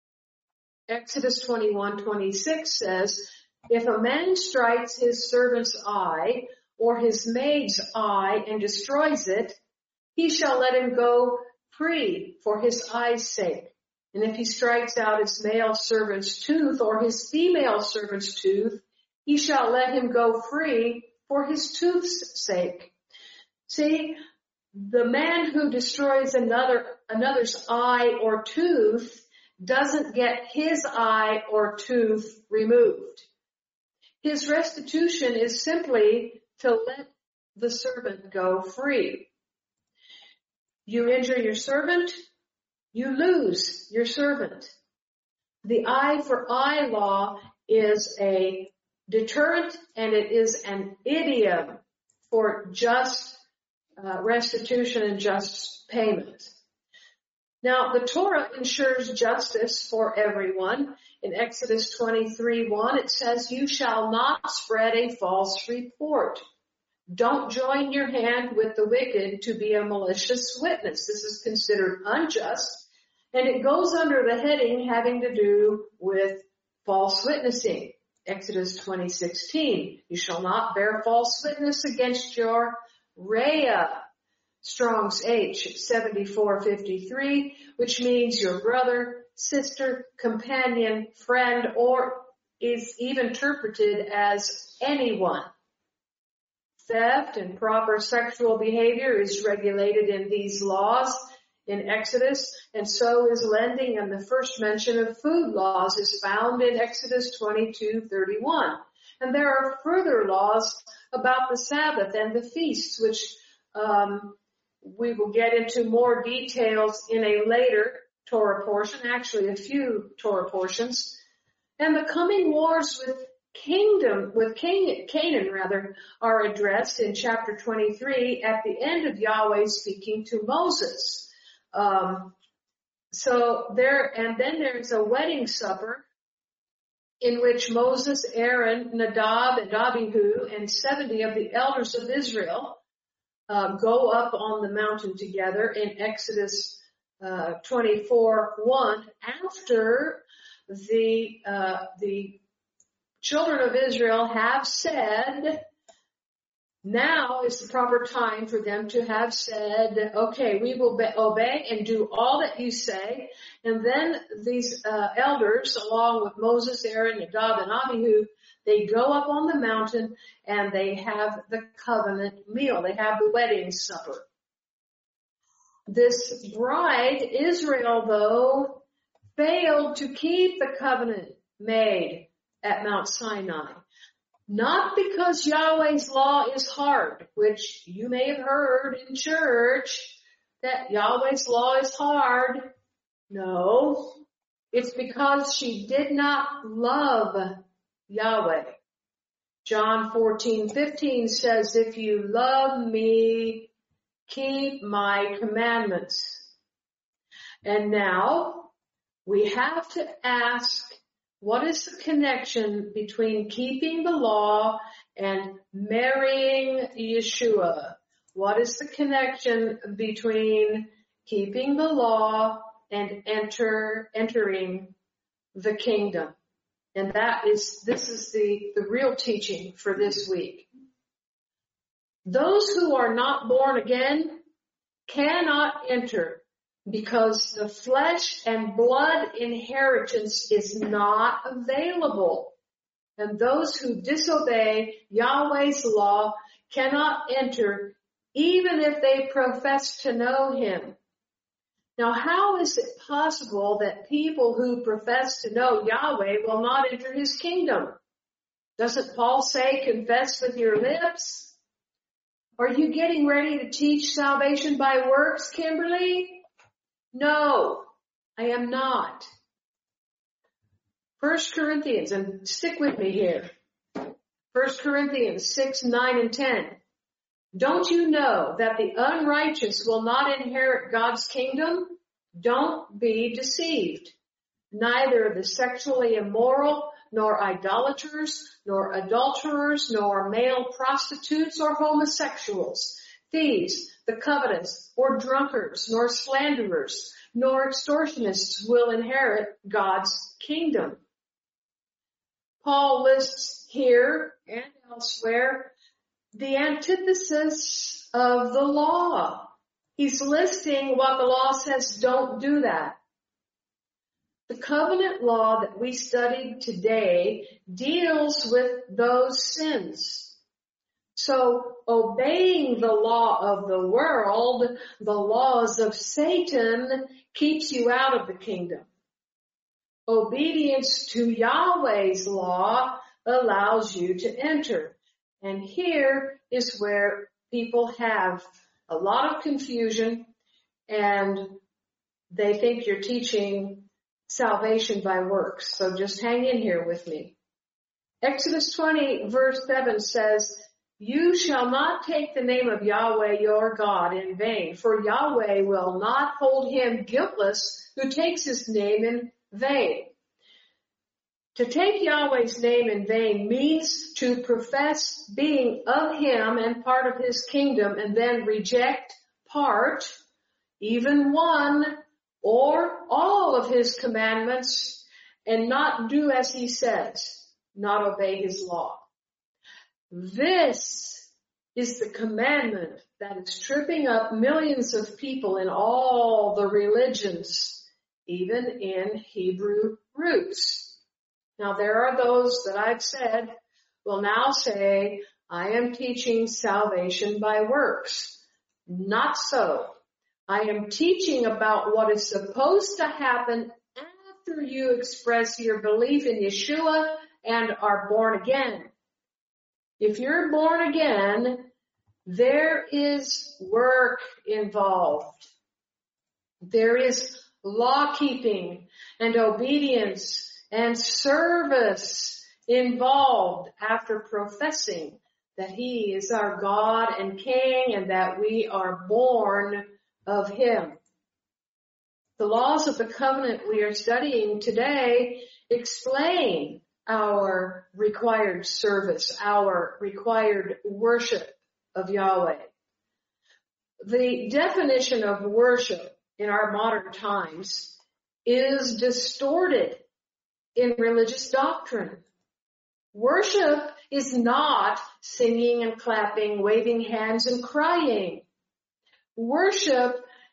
Exodus 21:26 says, if a man strikes his servant's eye or his maid's eye and destroys it, he shall let him go free for his eye's sake. And if he strikes out his male servant's tooth or his female servant's tooth, he shall let him go free for his tooth's sake. See, the man who destroys another's eye or tooth doesn't get his eye or tooth removed. His restitution is simply to let the servant go free. You injure your servant, you lose your servant. The eye for eye law is a deterrent, and it is an idiom for just restitution and just payment. Now, the Torah ensures justice for everyone. In Exodus 23:1, it says, you shall not spread a false report. Don't join your hand with the wicked to be a malicious witness. This is considered unjust, and it goes under the heading having to do with false witnessing. Exodus 20:16, you shall not bear false witness against your Reah. Strong's H7453, which means your brother, sister, companion, friend, or is even interpreted as anyone. Theft and improper sexual behavior is regulated in these laws in Exodus, and so is lending, and the first mention of food laws is found in Exodus 22:31. And there are further laws about the Sabbath and the feasts, which we will get into more details in a later Torah portion, actually a few Torah portions. And the coming wars with Canaan are addressed in chapter 23 at the end of Yahweh speaking to Moses. Then there's a wedding supper in which Moses, Aaron, Nadab, and Abihu, and 70 of the elders of Israel go up on the mountain together in Exodus 24:1 after the children of Israel have said, now is the proper time for them to have said, okay, we will obey and do all that you say. And then these elders, along with Moses, Aaron, Nadab, and Abihu, they go up on the mountain and they have the covenant meal. They have the wedding supper. This bride, Israel, though, failed to keep the covenant made at Mount Sinai. Not because Yahweh's law is hard, which you may have heard in church, that Yahweh's law is hard. No, it's because she did not love Yahweh. John 14:15 says, if you love me, keep my commandments. And now we have to ask, what is the connection between keeping the law and marrying Yeshua? What is the connection between keeping the law and entering the kingdom? And this is the real teaching for this week. Those who are not born again cannot enter, because the flesh and blood inheritance is not available. And those who disobey Yahweh's law cannot enter, even if they profess to know him. Now, how is it possible that people who profess to know Yahweh will not enter his kingdom? Doesn't Paul say, confess with your lips? Are you getting ready to teach salvation by works, Kimberly? No, I am not. 1 Corinthians, and stick with me here. 1 Corinthians 6, 9, and 10. Don't you know that the unrighteous will not inherit God's kingdom? Don't be deceived. Neither the sexually immoral, nor idolaters, nor adulterers, nor male prostitutes or homosexuals, thieves, the covetous, or drunkards, nor slanderers, nor extortionists will inherit God's kingdom. Paul lists here and elsewhere the antithesis of the law. He's listing what the law says, don't do that. The covenant law that we studied today deals with those sins. So obeying the law of the world, the laws of Satan, keeps you out of the kingdom. Obedience to Yahweh's law allows you to enter. And here is where people have a lot of confusion, and they think you're teaching salvation by works. So just hang in here with me. Exodus 20 verse 7 says, you shall not take the name of Yahweh your God in vain, for Yahweh will not hold him guiltless who takes his name in vain. To take Yahweh's name in vain means to profess being of him and part of his kingdom, and then reject part, even one, or all of his commandments, and not do as he says, not obey his law. This is the commandment that is tripping up millions of people in all the religions even in Hebrew roots. Now there are those that I've said will now say, I am teaching salvation by works. Not so. I am teaching about what is supposed to happen after you express your belief in Yeshua and are born again. If you're born again, there is work involved. There is law keeping and obedience and service involved after professing that He is our God and King and that we are born of Him. The laws of the covenant we are studying today explain our required service, our required worship of Yahweh. The definition of worship in our modern times is distorted in religious doctrine. Worship is not singing and clapping, waving hands and crying. Worship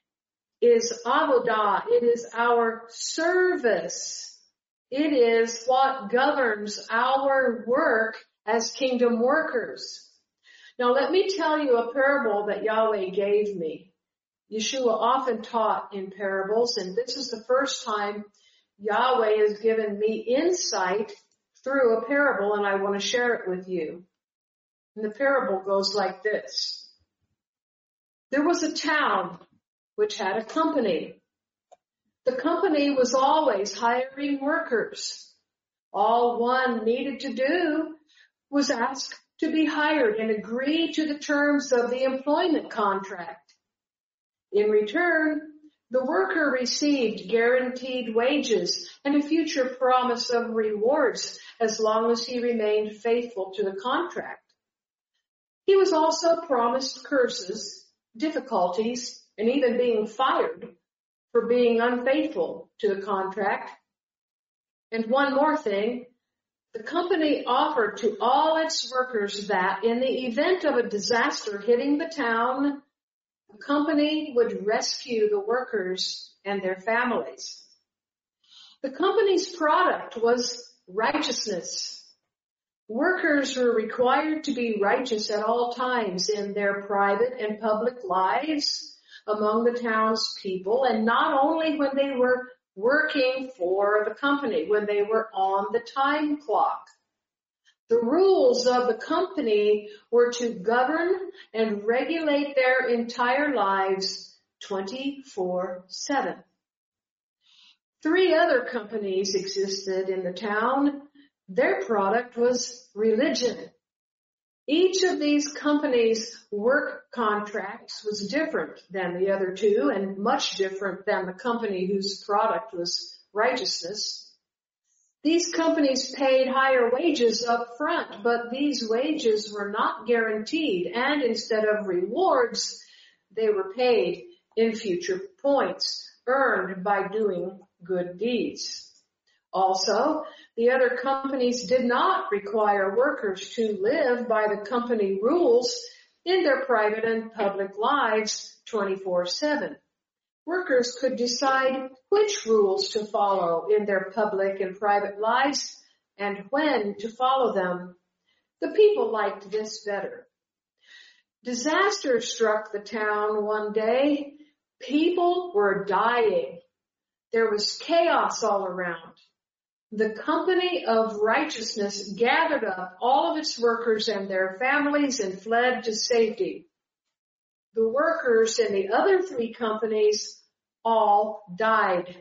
is avodah. It is our service. It is what governs our work as kingdom workers. Now let me tell you a parable that Yahweh gave me. Yeshua often taught in parables, and this is the first time Yahweh has given me insight through a parable, and I want to share it with you. And the parable goes like this. There was a town which had a company. The company was always hiring workers. All one needed to do was ask to be hired and agree to the terms of the employment contract. In return, the worker received guaranteed wages and a future promise of rewards as long as he remained faithful to the contract. He was also promised curses, difficulties, and even being fired for being unfaithful to the contract. And one more thing, the company offered to all its workers that in the event of a disaster hitting the town, the company would rescue the workers and their families. The company's product was righteousness. Workers were required to be righteous at all times in their private and public lives among the townspeople, and not only when they were working for the company, when they were on the time clock. The rules of the company were to govern and regulate their entire lives 24/7. 3 other companies existed in the town. Their product was religion. Each of these companies' work contracts was different than the other 2 and much different than the company whose product was righteousness. These companies paid higher wages up front, but these wages were not guaranteed, and instead of rewards, they were paid in future points earned by doing good deeds. Also, the other companies did not require workers to live by the company rules in their private and public lives 24/7. Workers could decide which rules to follow in their public and private lives and when to follow them. The people liked this better. Disaster struck the town one day. People were dying. There was chaos all around. The company of righteousness gathered up all of its workers and their families and fled to safety. The workers in the other 3 companies all died.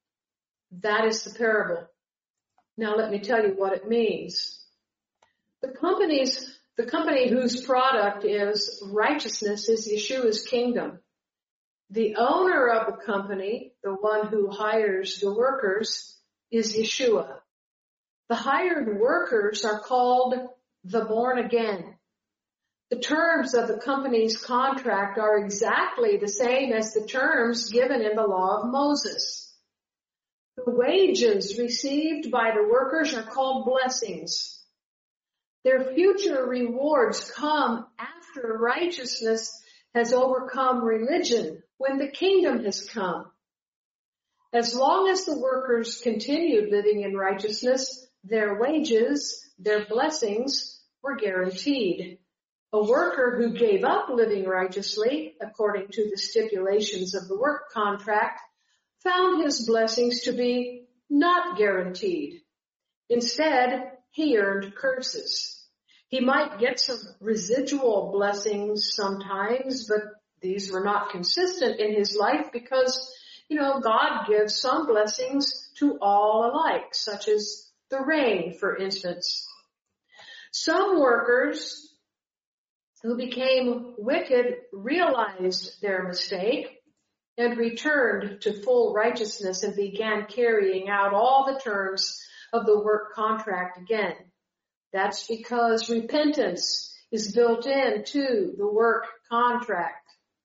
That is the parable. Now let me tell you what it means. The company whose product is righteousness is Yeshua's kingdom. The owner of the company, the one who hires the workers, is Yeshua. The hired workers are called the born again. The terms of the company's contract are exactly the same as the terms given in the law of Moses. The wages received by the workers are called blessings. Their future rewards come after righteousness has overcome religion, when the kingdom has come. As long as the workers continued living in righteousness, their wages, their blessings, were guaranteed. A worker who gave up living righteously, according to the stipulations of the work contract, found his blessings to be not guaranteed. Instead, he earned curses. He might get some residual blessings sometimes, but these were not consistent in his life because, God gives some blessings to all alike, such as the rain, for instance. Some workers who became wicked realized their mistake and returned to full righteousness and began carrying out all the terms of the work contract again. That's because repentance is built into the work contract.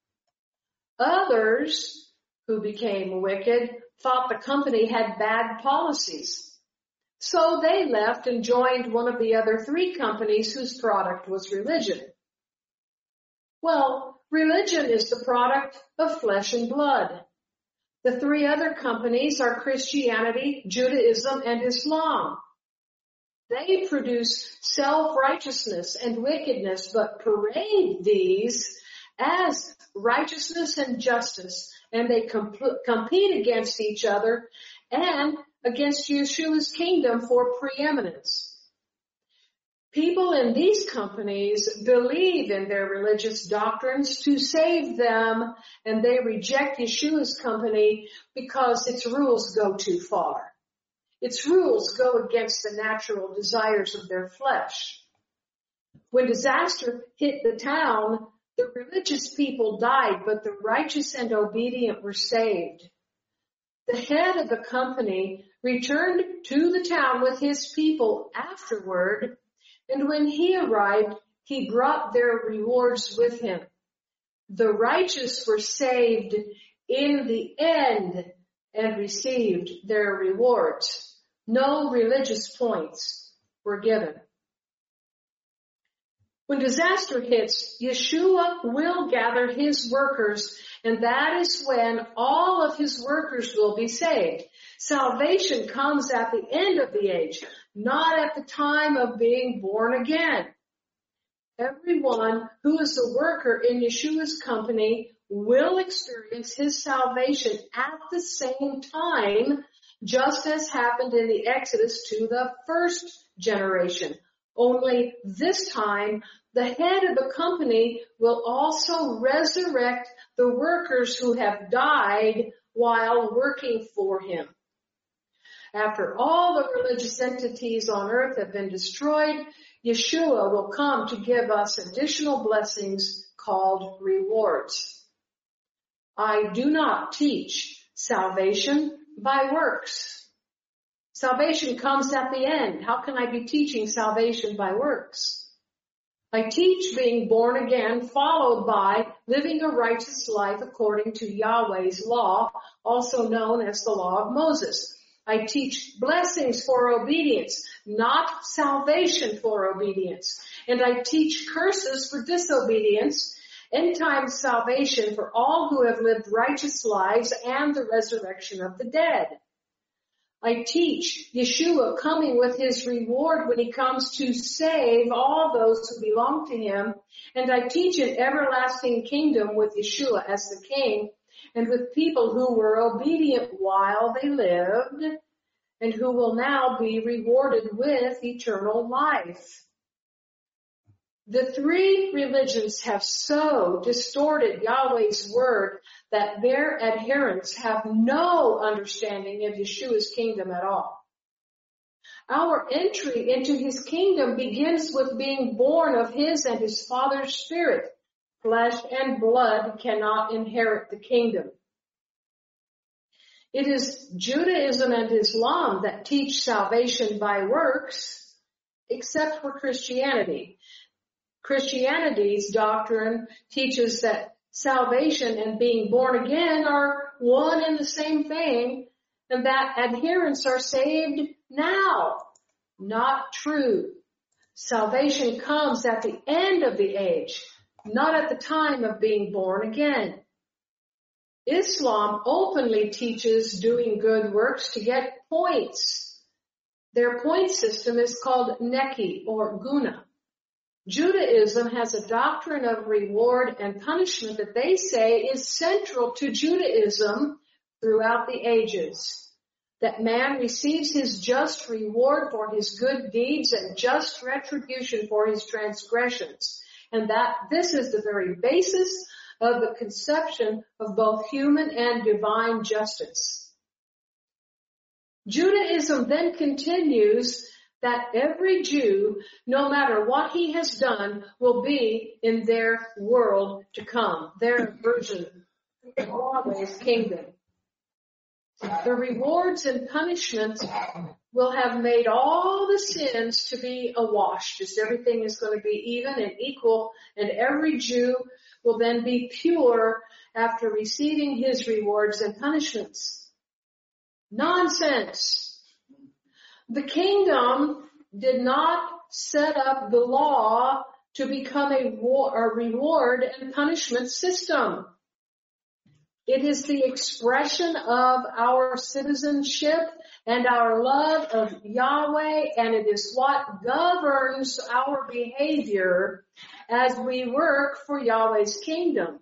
Others who became wicked thought the company had bad policies. So they left and joined one of the other 3 companies whose product was religion. Well, religion is the product of flesh and blood. The 3 other companies are Christianity, Judaism, and Islam. They produce self-righteousness and wickedness, but parade these as righteousness and justice, and they compete against each other and against Yeshua's kingdom for preeminence. People in these companies believe in their religious doctrines to save them, and they reject Yeshua's company because its rules go too far. Its rules go against the natural desires of their flesh. When disaster hit the town, the religious people died, but the righteous and obedient were saved. The head of the company returned to the town with his people afterward, and when he arrived, he brought their rewards with him. The righteous were saved in the end and received their rewards. No religious points were given. When disaster hits, Yeshua will gather his workers, and that is when all of his workers will be saved. Salvation comes at the end of the age, not at the time of being born again. Everyone who is a worker in Yeshua's company will experience his salvation at the same time, just as happened in the Exodus to the first generation. Only this time, the head of the company will also resurrect the workers who have died while working for him. After all the religious entities on earth have been destroyed, Yeshua will come to give us additional blessings called rewards. I do not teach salvation by works. Salvation comes at the end. How can I be teaching salvation by works? I teach being born again, followed by living a righteous life according to Yahweh's law, also known as the law of Moses. I teach blessings for obedience, not salvation for obedience. And I teach curses for disobedience, end-time salvation for all who have lived righteous lives, and the resurrection of the dead. I teach Yeshua coming with his reward when he comes to save all those who belong to him. And I teach an everlasting kingdom with Yeshua as the king, and with people who were obedient while they lived, and who will now be rewarded with eternal life. The 3 religions have so distorted Yahweh's word that their adherents have no understanding of Yeshua's kingdom at all. Our entry into his kingdom begins with being born of his and his Father's Spirit. Flesh and blood cannot inherit the kingdom. It is Judaism and Islam that teach salvation by works, except for Christianity. Christianity's doctrine teaches that salvation and being born again are one and the same thing, and that adherents are saved now. Not true. Salvation comes at the end of the age, not at the time of being born again. Islam openly teaches doing good works to get points. Their point system is called neki or guna. Judaism has a doctrine of reward and punishment that they say is central to Judaism throughout the ages. That man receives his just reward for his good deeds and just retribution for his transgressions. And that this is the very basis of the conception of both human and divine justice. Judaism then continues that every Jew, no matter what he has done, will be in their world to come, their version of Yahweh's kingdom. The rewards and punishments will have made all the sins to be awash. Just everything is going to be even and equal, and every Jew will then be pure after receiving his rewards and punishments. Nonsense. The kingdom did not set up the law to become a reward and punishment system. It is the expression of our citizenship and our love of Yahweh, and it is what governs our behavior as we work for Yahweh's kingdom.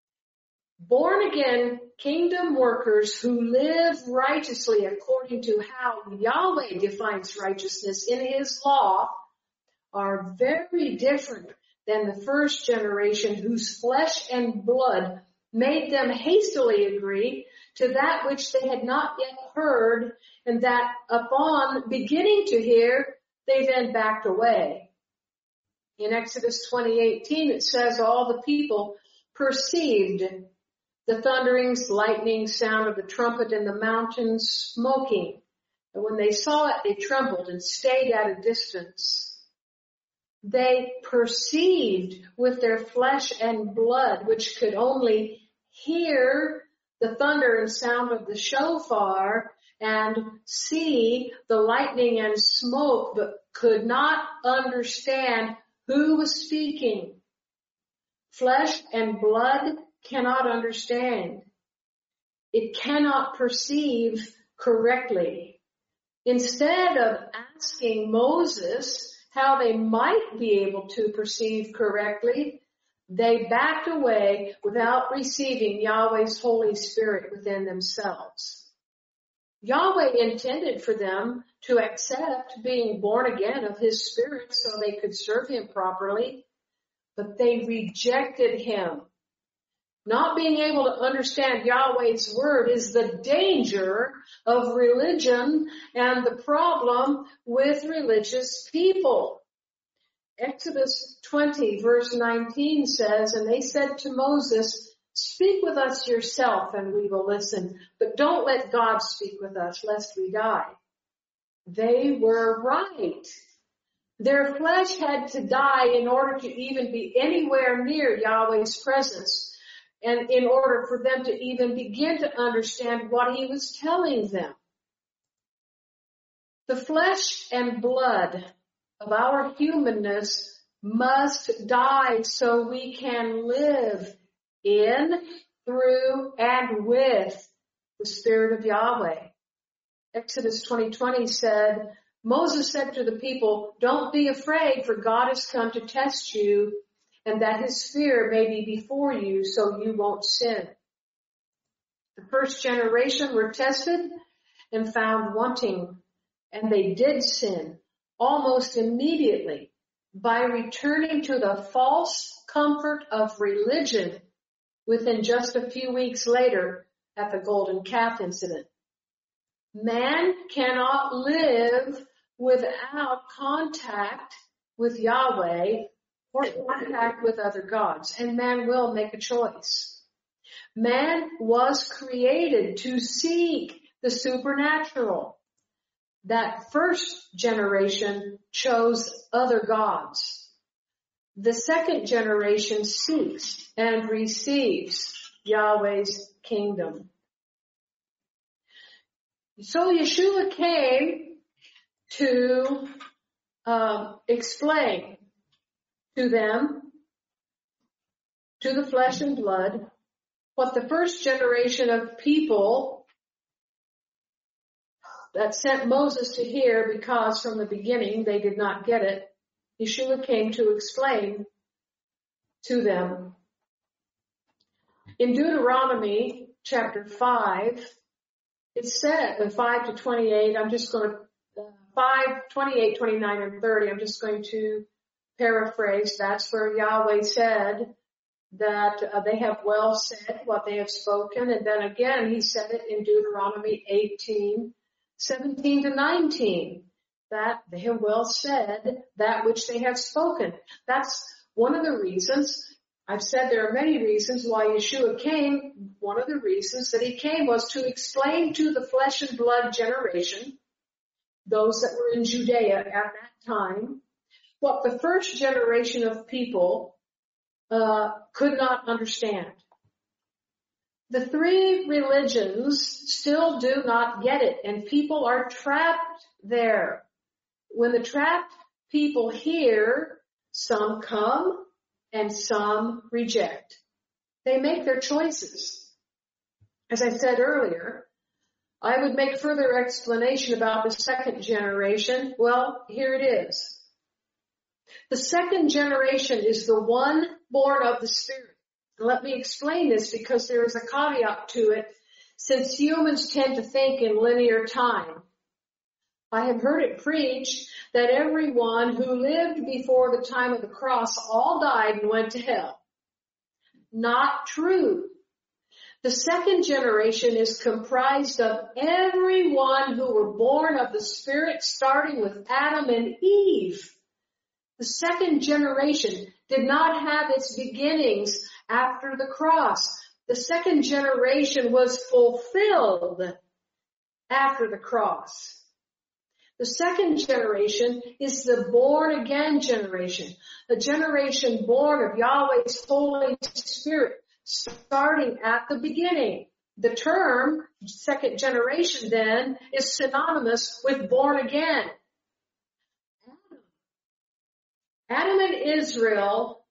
Born again kingdom workers who live righteously according to how Yahweh defines righteousness in his law are very different than the first generation whose flesh and blood made them hastily agree to that which they had not yet heard, and that upon beginning to hear, they then backed away. In Exodus 20:18, it says all the people perceived the thunderings, lightning, sound of the trumpet in the mountains, smoking. And when they saw it, they trembled and stayed at a distance. They perceived with their flesh and blood, which could only hear the thunder and sound of the shofar and see the lightning and smoke, but could not understand who was speaking. Flesh and blood cannot understand. It cannot perceive correctly. Instead of asking Moses how they might be able to perceive correctly, they backed away without receiving Yahweh's Holy Spirit within themselves. Yahweh intended for them to accept being born again of his Spirit so they could serve him properly, but they rejected him. Not being able to understand Yahweh's word is the danger of religion and the problem with religious people. Exodus 20 verse 19 says, and they said to Moses, speak with us yourself and we will listen, but don't let God speak with us lest we die. They were right. Their flesh had to die in order to even be anywhere near Yahweh's presence, and in order for them to even begin to understand what he was telling them. The flesh and blood of our humanness must die so we can live in, through, and with the Spirit of Yahweh. Exodus 20:20 said, Moses said to the people, don't be afraid, for God has come to test you, and that his fear may be before you so you won't sin. The first generation were tested and found wanting, and they did sin almost immediately by returning to the false comfort of religion within just a few weeks later at the golden calf incident. Man cannot live without contact with Yahweh or contact with other gods, and man will make a choice. Man was created to seek the supernatural. That first generation chose other gods. The second generation seeks and receives Yahweh's kingdom. So Yeshua came to explain to them, to the flesh and blood, what the first generation of people that sent Moses to hear, because from the beginning they did not get it, Yeshua came to explain to them. In Deuteronomy chapter 5, it said in 5 to 28, I'm just going to, 5, 28, 29, and 30, I'm just going to paraphrase. That's where Yahweh said that they have well said what they have spoken. And then again, he said it in Deuteronomy 18, 17 to 19, that they have well said that which they have spoken. That's one of the reasons. I've said there are many reasons why Yeshua came. One of the reasons that he came was to explain to the flesh and blood generation, those that were in Judea at that time, what the first generation of people could not understand. The three religions still do not get it, and people are trapped there. When the trapped people hear, some come and some reject. They make their choices. As I said earlier, I would make further explanation about the second generation. Well, here it is. The second generation is the one born of the Spirit. And let me explain this because there is a caveat to it, since humans tend to think in linear time. I have heard it preached that everyone who lived before the time of the cross all died and went to hell. Not true. The second generation is comprised of everyone who were born of the Spirit, starting with Adam and Eve. The second generation did not have its beginnings after the cross. The second generation was fulfilled after the cross. The second generation is the born again generation, a generation born of Yahweh's Holy Spirit, starting at the beginning. The term second generation then is synonymous with born again. Adam and Israel,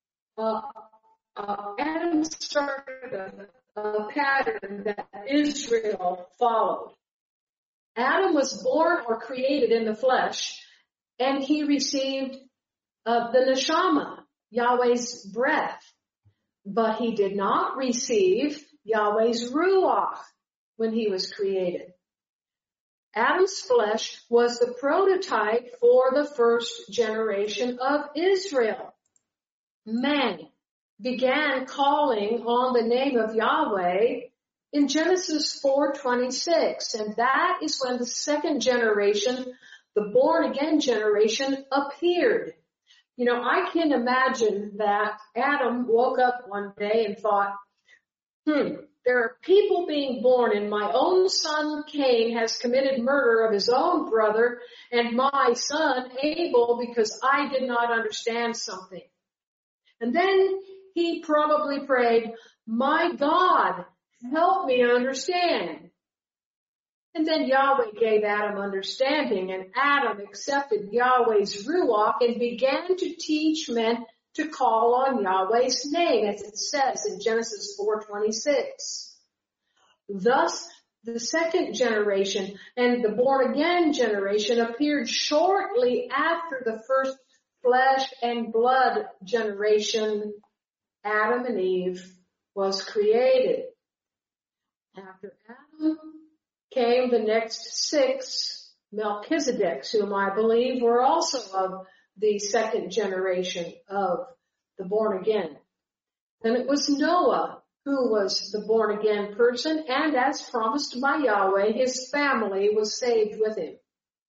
Adam started a pattern that Israel followed. Adam was born or created in the flesh, and he received the neshama, Yahweh's breath. But he did not receive Yahweh's ruach when he was created. Adam's flesh was the prototype for the first generation of Israel. Man began calling on the name of Yahweh in Genesis 4:26, and that is when the second generation, the born-again generation, appeared. You know, I can imagine that Adam woke up one day and thought, there are people being born, and my own son Cain has committed murder of his own brother, and my son Abel, because I did not understand something. And then he probably prayed, my God, help me understand. And then Yahweh gave Adam understanding, and Adam accepted Yahweh's ruach and began to teach men to call on Yahweh's name, as it says in Genesis 4:26. Thus, the second generation and the born-again generation appeared shortly after the first flesh and blood generation, Adam and Eve, was created. After Adam came the next 6 Melchizedeks, whom I believe were also of the second generation of the born again. Then it was Noah who was the born again person, and as promised by Yahweh, his family was saved with him.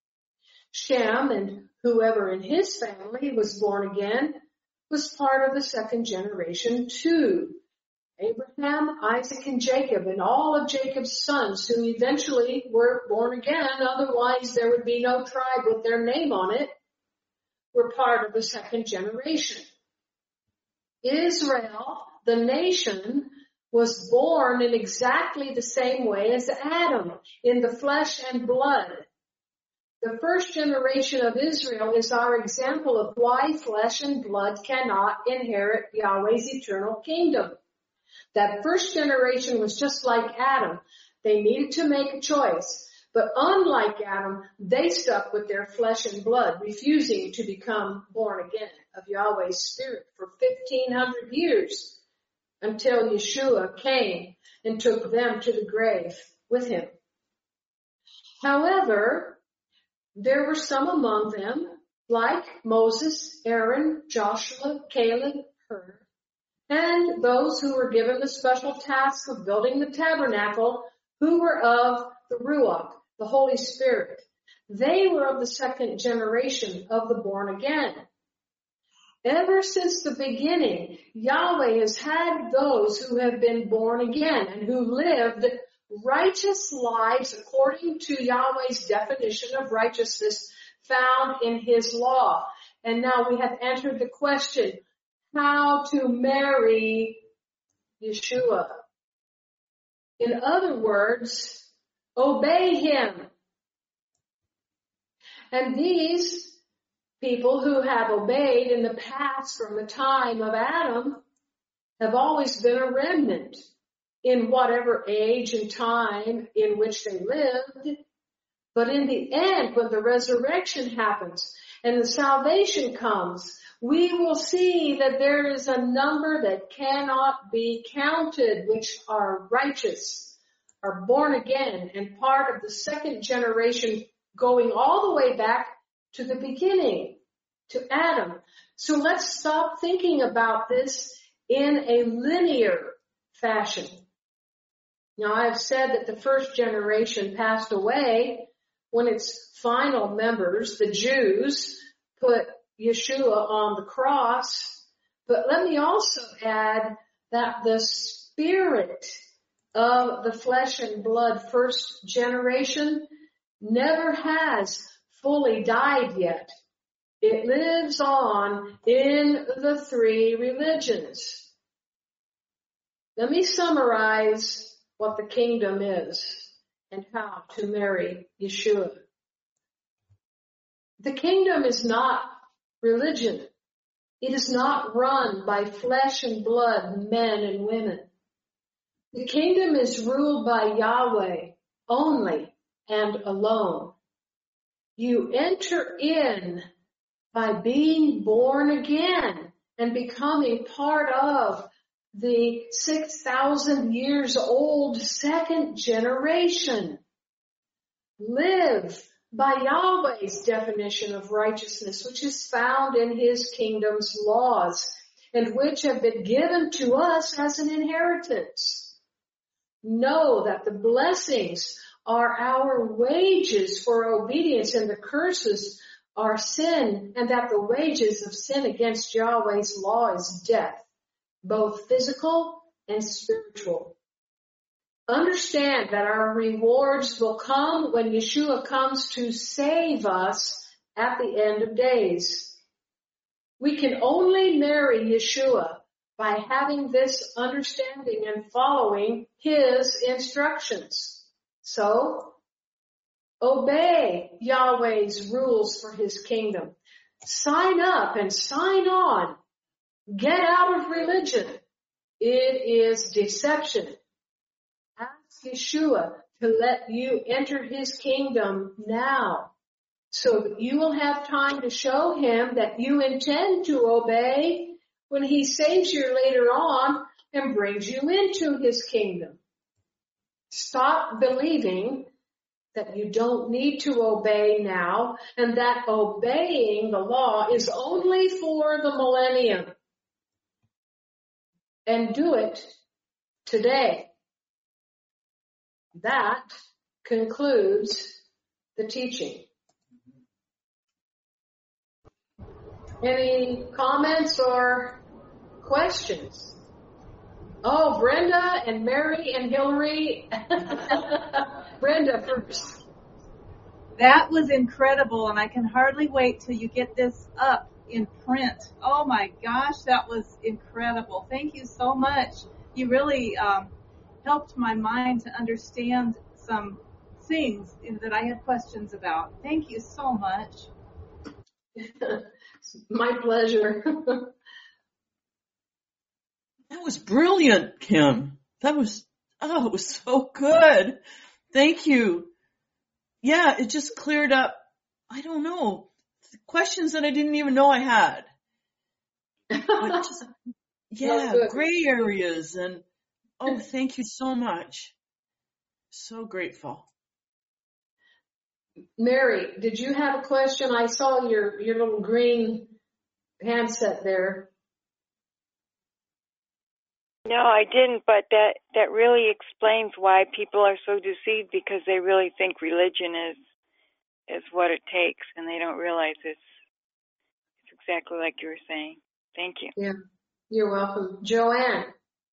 Shem and whoever in his family was born again was part of the second generation too. Abraham, Isaac, and Jacob, and all of Jacob's sons who eventually were born again, otherwise there would be no tribe with their name on it, were part of the second generation. Israel, the nation, was born in exactly the same way as Adam, in the flesh and blood. The first generation of Israel is our example of why flesh and blood cannot inherit Yahweh's eternal kingdom. That first generation was just like Adam. They needed to make a choice. But unlike Adam, they stuck with their flesh and blood, refusing to become born again of Yahweh's Spirit for 1,500 years until Yeshua came and took them to the grave with him. However, there were some among them, like Moses, Aaron, Joshua, Caleb, Hur, and those who were given the special task of building the tabernacle, who were of the Ruach, the Holy Spirit. They were of the second generation of the born again. Ever since the beginning, Yahweh has had those who have been born again and who lived righteous lives according to Yahweh's definition of righteousness found in his law. And now we have entered the question, how to marry Yeshua. In other words, obey him. And these people who have obeyed in the past from the time of Adam have always been a remnant in whatever age and time in which they lived. But in the end, when the resurrection happens and the salvation comes, we will see that there is a number that cannot be counted, which are righteous, are born again, and part of the second generation going all the way back to the beginning, to Adam. So let's stop thinking about this in a linear fashion. Now, I've said that the first generation passed away when its final members, the Jews, put Yeshua on the cross. But let me also add that the spirit of the flesh and blood first generation never has fully died yet. It lives on in the three religions. Let me summarize what the kingdom is and how to marry Yeshua. The kingdom is not religion. It is not run by flesh and blood, men and women. The kingdom is ruled by Yahweh only and alone. You enter in by being born again and becoming part of the 6,000 years old second generation. Live by Yahweh's definition of righteousness, which is found in his kingdom's laws and which have been given to us as an inheritance. Know that the blessings are our wages for obedience and the curses are sin, and that the wages of sin against Yahweh's law is death, both physical and spiritual. Understand that our rewards will come when Yeshua comes to save us at the end of days. We can only marry Yeshua by having this understanding and following his instructions. So, obey Yahweh's rules for his kingdom. Sign up and sign on. Get out of religion. It is deception. Ask Yeshua to let you enter his kingdom now so that you will have time to show him that you intend to obey when he saves you later on and brings you into his kingdom. Stop believing that you don't need to obey now and that obeying the law is only for the millennium. And do it today. That concludes the teaching. Any comments or questions? Oh, Brenda and Mary and Hillary. Brenda first. That was incredible, and I can hardly wait till you get this up in print. Oh my gosh, that was incredible. Thank you so much. You really helped my mind to understand some things that I had questions about. Thank you so much. My pleasure. That was brilliant, Kim. It was so good. Thank you. Yeah, it just cleared up, I don't know, questions that I didn't even know I had. Gray areas and, thank you so much. So grateful. Mary, did you have a question? I saw your little green handset there. No, I didn't, but that really explains why people are so deceived, because they really think religion is what it takes, and they don't realize it's exactly like you were saying. Thank you. Yeah, you're welcome. Joanne.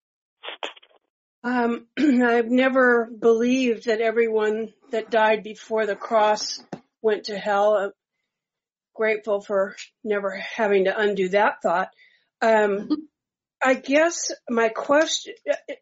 I've never believed that everyone that died before the cross went to hell. I'm grateful for never having to undo that thought. I guess my question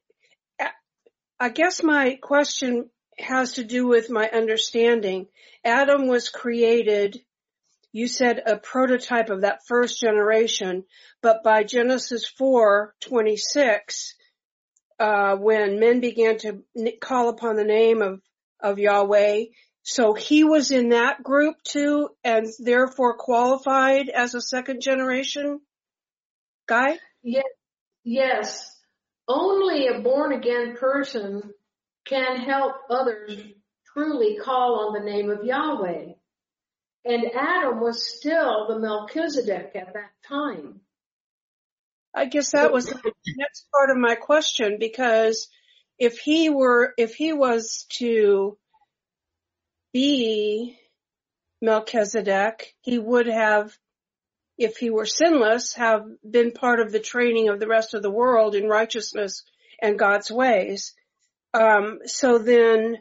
has to do with my understanding. Adam was created, you said, a prototype of that first generation, but by Genesis 4:26, when men began to call upon the name of Yahweh, so he was in that group too, and therefore qualified as a second generation guy? Yes. Only a born-again person can help others truly call on the name of Yahweh. And Adam was still the Melchizedek at that time. I guess that was the next part of my question, because if he was to be Melchizedek, he would have, if he were sinless, have been part of the training of the rest of the world in righteousness and God's ways. So then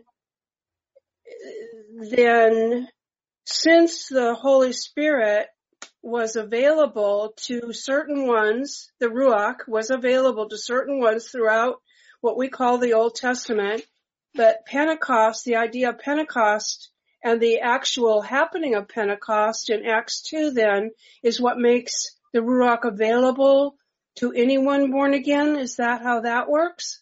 since the Holy Spirit was available to certain ones, the Ruach was available to certain ones throughout what we call the Old Testament, but Pentecost, the idea of Pentecost and the actual happening of Pentecost in Acts 2 then is what makes the Ruach available to anyone born again. Is that how that works?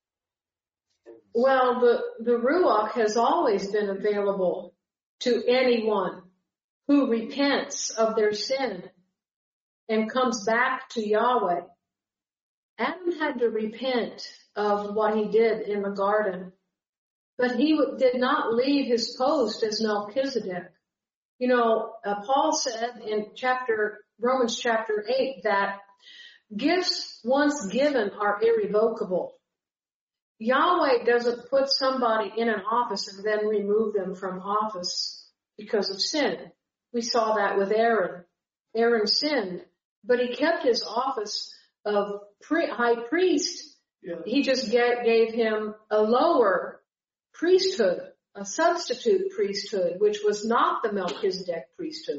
Well, the Ruach has always been available to anyone who repents of their sin and comes back to Yahweh. Adam had to repent of what he did in the garden, but he did not leave his post as Melchizedek. You know, Paul said in Romans chapter 8 that gifts once given are irrevocable. Yahweh doesn't put somebody in an office and then remove them from office because of sin. We saw that with Aaron. Aaron sinned, but he kept his office of high priest. Yeah. He just gave him a lower priesthood, a substitute priesthood, which was not the Melchizedek priesthood.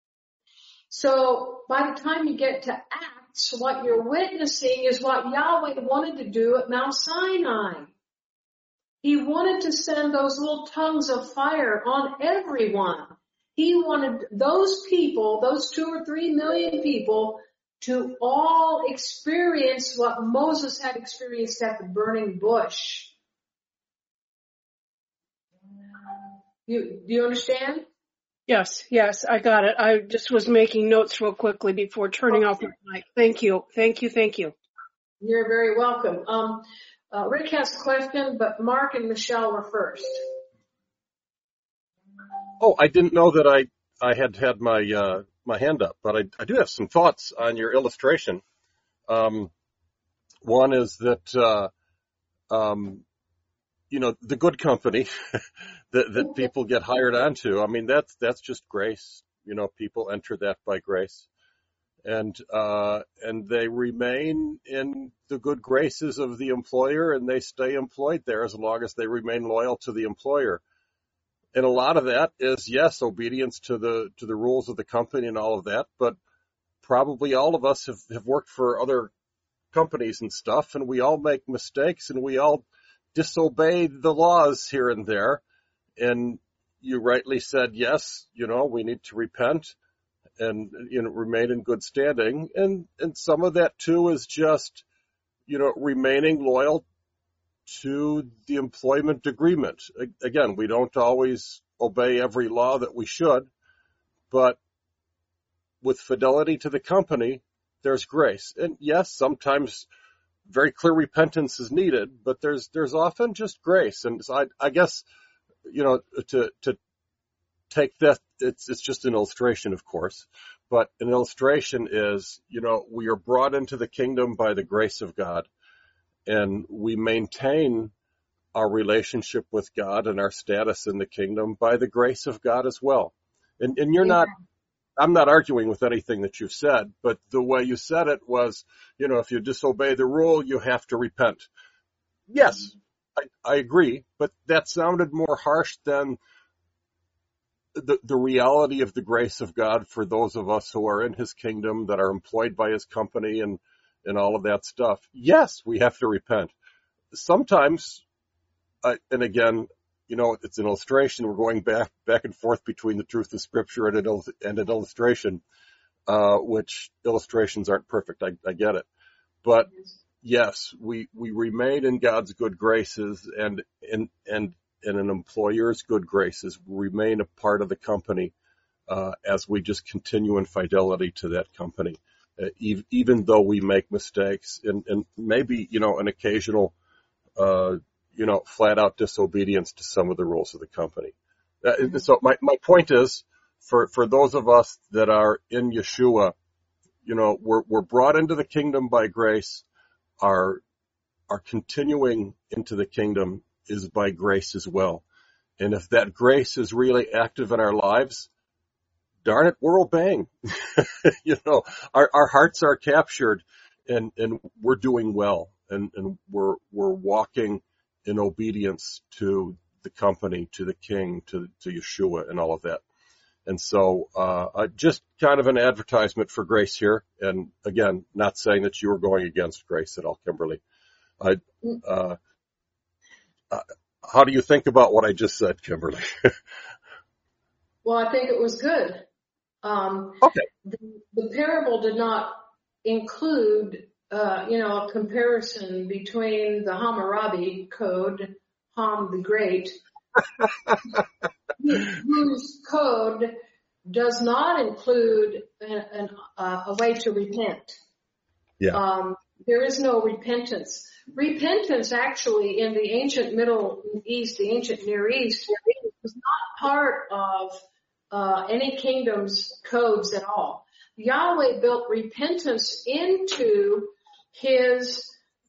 So by the time you get to Acts, what you're witnessing is what Yahweh wanted to do at Mount Sinai. He wanted to send those little tongues of fire on everyone. He wanted those people, those 2 or 3 million people, to all experience what Moses had experienced at the burning bush. Do you understand? Yes, I got it. I just was making notes real quickly before turning off my mic. Thank you. You're very welcome. Rick has a question, but Mark and Michelle were first. Oh, I didn't know that I had my my hand up, but I do have some thoughts on your illustration. One is that the good company that people get hired onto. I mean, that's just grace. People enter that by grace, and they remain in the good graces of the employer, and they stay employed there as long as they remain loyal to the employer. And a lot of that is, yes, obedience to the rules of the company and all of that, but probably all of us have worked for other companies and stuff, and we all make mistakes, and we all disobey the laws here and there. And you rightly said, yes, we need to repent and remain in good standing. And some of that too is just, remaining loyal to the employment agreement. Again, we don't always obey every law that we should, but with fidelity to the company, there's grace. And yes, sometimes very clear repentance is needed, but there's often just grace. And so I guess, to take that, it's just an illustration, of course, but an illustration is, we are brought into the kingdom by the grace of God, and we maintain our relationship with God and our status in the kingdom by the grace of God as well. And I'm not arguing with anything that you've said, but the way you said it was, if you disobey the rule, you have to repent. Yes, I agree, but that sounded more harsh than the reality of the grace of God for those of us who are in his kingdom, that are employed by his company and all of that stuff. Yes, we have to repent. Sometimes, and again, it's an illustration. We're going back and forth between the truth of Scripture and an illustration, which illustrations aren't perfect. I get it. But yes, we remain in God's good graces and in an employer's good graces. We remain a part of the company as we just continue in fidelity to that company, even though we make mistakes and maybe, an occasional flat out disobedience to some of the rules of the company. So my point is, for those of us that are in Yeshua, we're brought into the kingdom by grace. Our continuing into the kingdom is by grace as well. And if that grace is really active in our lives, darn it, we're obeying. Our hearts are captured and we're doing well, and we're walking in obedience to the company, to the King, to Yeshua and all of that. And so, just kind of an advertisement for grace here. And again, not saying that you were going against grace at all, Kimberly. How do you think about what I just said, Kimberly? Well, I think it was good. Okay. The parable did not include, a comparison between the Hammurabi Code, Ham the Great, whose code does not include a way to repent. Yeah. There is no repentance. Repentance actually in the ancient Middle East, the ancient Near East, was not part of any kingdom's codes at all. Yahweh built repentance into his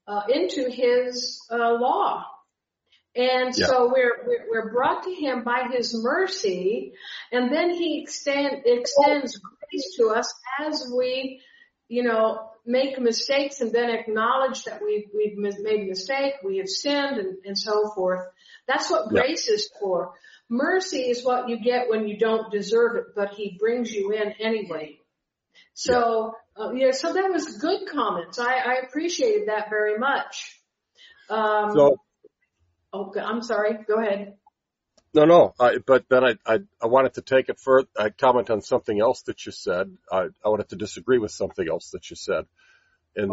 law. And so we're brought to him by his mercy, and then he extends grace to us as we, make mistakes and then acknowledge that we've made a mistake, we have sinned, and so forth. That's what grace is for. Mercy is what you get when you don't deserve it, but he brings you in anyway. So, so that was good comments. I appreciated that very much. Okay, I'm sorry. Go ahead. No. But then I wanted to take it further. I comment on something else that you said. I wanted to disagree with something else that you said, and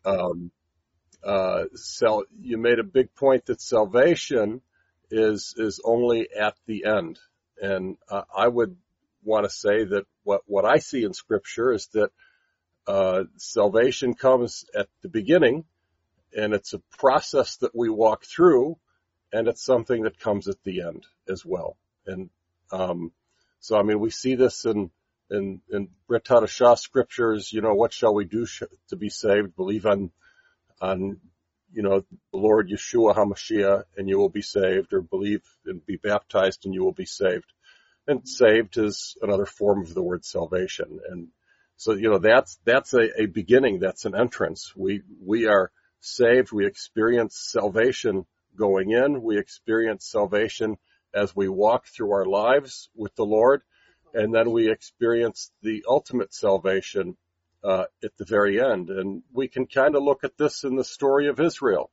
that you made a big point that salvation is only at the end, and I would want to say that what I see in Scripture is that salvation comes at the beginning, and it's a process that we walk through. And it's something that comes at the end as well. And so, we see this in Brit Hadashah scriptures. What shall we do to be saved? Believe on the Lord Yeshua HaMashiach, and you will be saved, or believe and be baptized, and you will be saved. And saved is another form of the word salvation. And so, that's a beginning. That's an entrance. We are saved. We experience salvation going in. We experience salvation as we walk through our lives with the Lord, and then we experience the ultimate salvation at the very end. And we can kind of look at this in the story of Israel.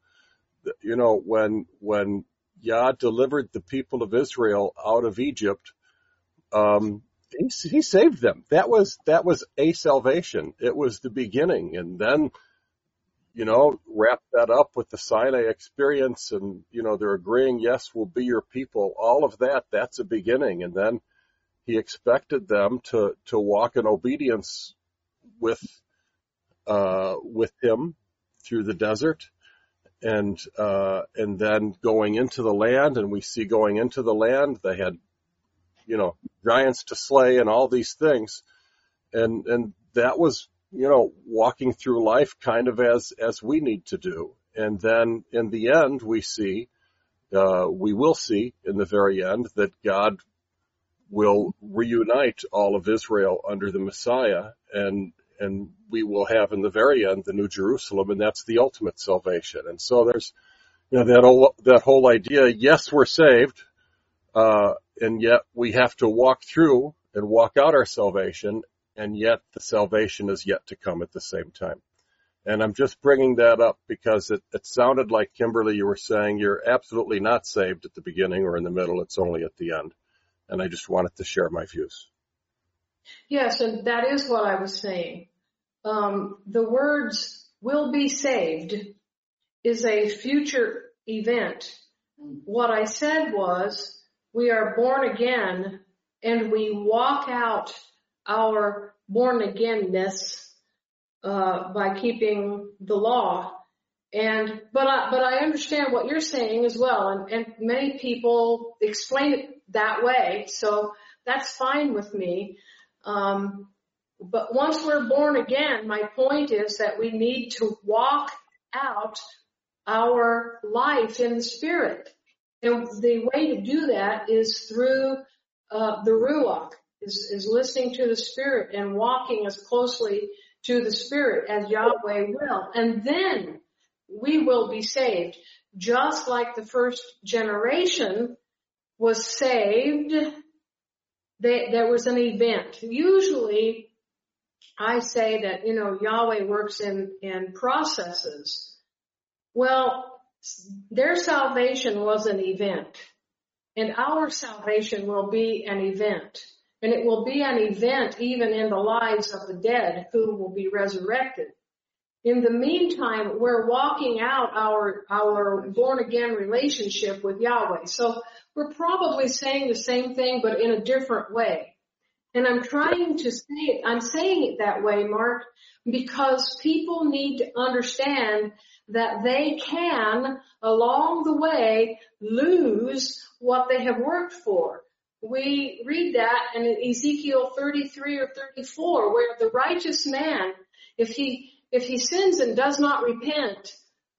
When Yah delivered the people of Israel out of Egypt, he saved them. That was a salvation. It was the beginning, and then wrap that up with the Sinai experience, and, they're agreeing, yes, we'll be your people. All of that, that's a beginning. And then he expected them to walk in obedience with him through the desert, and then going into the land. And we see going into the land, they had, giants to slay and all these things. And that was, walking through life kind of as we need to do. And then in the end, we will see in the very end that God will reunite all of Israel under the Messiah, and we will have in the very end the New Jerusalem, and that's the ultimate salvation. And so there's, that whole idea, yes, we're saved, and yet we have to walk through and walk out our salvation, and yet the salvation is yet to come at the same time. And I'm just bringing that up because it sounded like, Kimberly, you were saying you're absolutely not saved at the beginning or in the middle, it's only at the end. And I just wanted to share my views. Yes, and that is what I was saying. The words will be saved is a future event. What I said was we are born again and we walk out our born againness by keeping the law. But I understand what you're saying as well, and many people explain it that way, so that's fine with me. But once we're born again, my point is that we need to walk out our life in the Spirit. And the way to do that is through the Ruach, is listening to the Spirit and walking as closely to the Spirit as Yahweh will. And then we will be saved, just like the first generation was saved. There was an event. Usually, I say that, Yahweh works in processes. Well, their salvation was an event, and our salvation will be an event. And it will be an event even in the lives of the dead who will be resurrected. In the meantime, we're walking out our born-again relationship with Yahweh. So we're probably saying the same thing, but in a different way. And I'm trying to say it, I'm saying it that way, Mark, because people need to understand that they can, along the way, lose what they have worked for. We read that in Ezekiel 33 or 34, where the righteous man, if he sins and does not repent,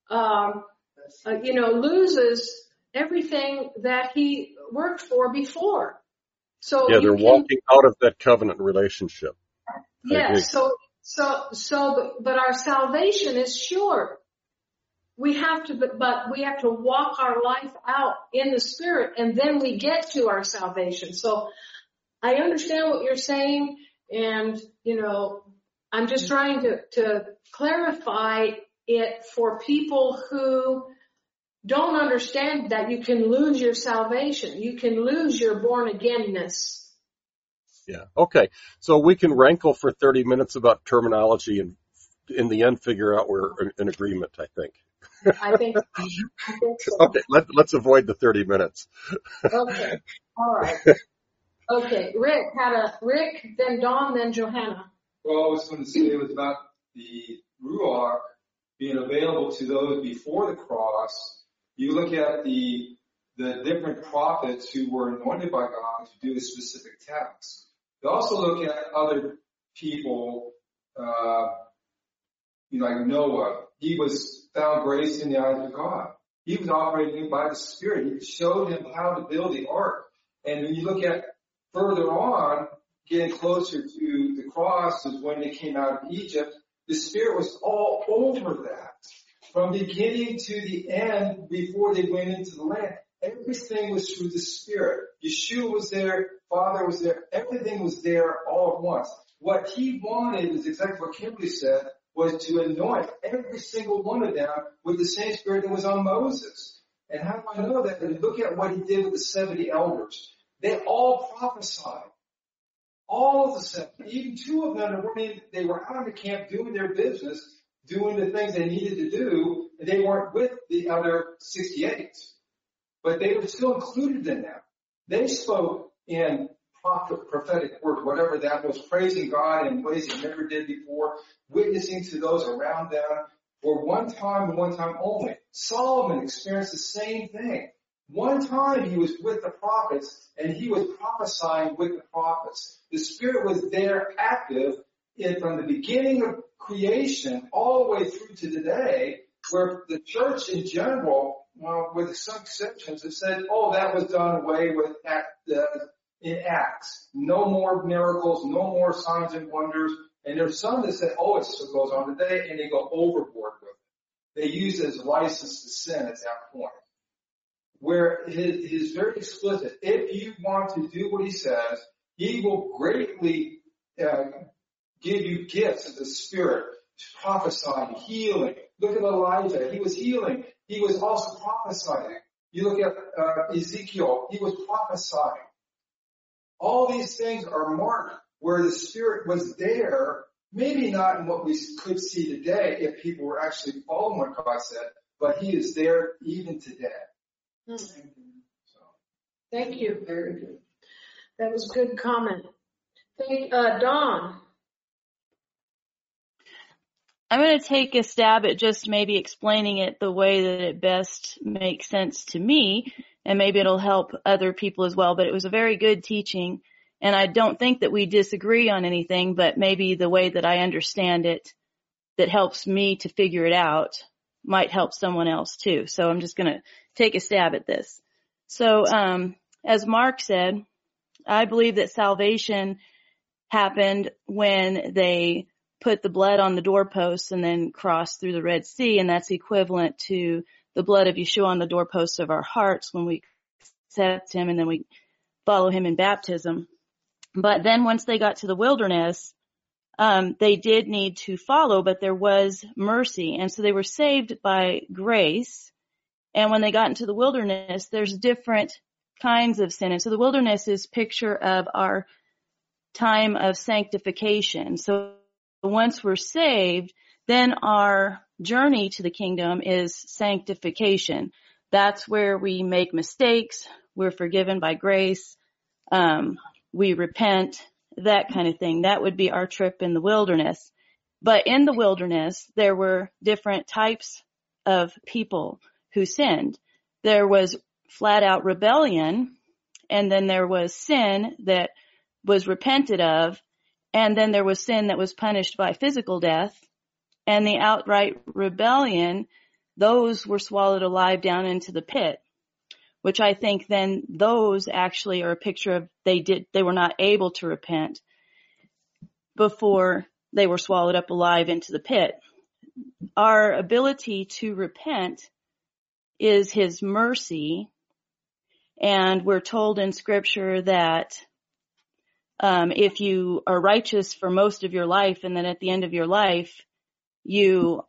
loses everything that he worked for before. So yeah, they're walking out of that covenant relationship. Yes. But our salvation is sure. We have to walk our life out in the Spirit, and then we get to our salvation. So I understand what you're saying, and, I'm just trying to clarify it for people who don't understand that you can lose your salvation. You can lose your born-againness. Yeah. Okay. So we can rankle for 30 minutes about terminology and in the end figure out we're in agreement, I think. I think so. Okay. Let's avoid the 30 minutes. Okay. All right. Okay. Rick, then Dawn, then Johanna. Well, I was going to say it was about the Ruach being available to those before the cross. You look at the different prophets who were anointed by God to do a specific task. You also look at other people, like Noah. He was found grace in the eyes of God. He was operating by the Spirit. He showed him how to build the ark. And when you look at further on, getting closer to the cross is when they came out of Egypt. The Spirit was all over that. From beginning to the end, before they went into the land, everything was through the Spirit. Yeshua was there, Father was there, everything was there all at once. What he wanted is exactly what Kimberly said, was to anoint every single one of them with the same Spirit that was on Moses. And how do I know that? And look at what he did with the 70 elders. They all prophesied. All of the 70, even 2 of them, they were out of the camp doing their business, doing the things they needed to do, and they weren't with the other 68. But they were still included in that. They spoke in prophetic words, whatever that was, praising God in ways they never did before, witnessing to those around them for one time and one time only. Solomon experienced the same thing. One time he was with the prophets, and he was prophesying with the prophets. The Spirit was there active from the beginning of creation all the way through to today, where the church in general, with some exceptions, have said, oh, that was done away with in Acts. No more miracles, no more signs and wonders. And there's some that say, oh, it still goes on today, and they go overboard with it. They use it as license to sin at that point. Where he's very explicit. If you want to do what he says, he will greatly give you gifts of the Spirit, prophesying, healing. Look at Elijah. He was healing. He was also prophesying. You look at Ezekiel. He was prophesying. All these things are marked where the Spirit was there, maybe not in what we could see today if people were actually following what God said, but he is there even today. Thank you. Very good. That was a good comment. Dawn. I'm going to take a stab at just maybe explaining it the way that it best makes sense to me, and maybe it'll help other people as well. But it was a very good teaching, and I don't think that we disagree on anything, but maybe the way that I understand it that helps me to figure it out might help someone else too. So I'm just going to take a stab at this. So as Mark said, I believe that salvation happened when they put the blood on the doorposts and then crossed through the Red Sea, and that's equivalent to the blood of Yeshua on the doorposts of our hearts when we accept him and then we follow him in baptism. But then once they got to the wilderness, they did need to follow, but there was mercy. And so they were saved by grace. And when they got into the wilderness, there's different kinds of sin. And so the wilderness is picture of our time of sanctification. So once we're saved, then our journey to the kingdom is sanctification. That's where we make mistakes. We're forgiven by grace. We repent, that kind of thing. That would be our trip in the wilderness. But in the wilderness, there were different types of people who sinned. There was flat out rebellion, and then there was sin that was repented of, and then there was sin that was punished by physical death, and the outright rebellion, those were swallowed alive down into the pit, which I think then those actually are a picture of they were not able to repent before they were swallowed up alive into the pit. Our ability to repent is his mercy, and we're told in scripture that if you are righteous for most of your life and then at the end of your life you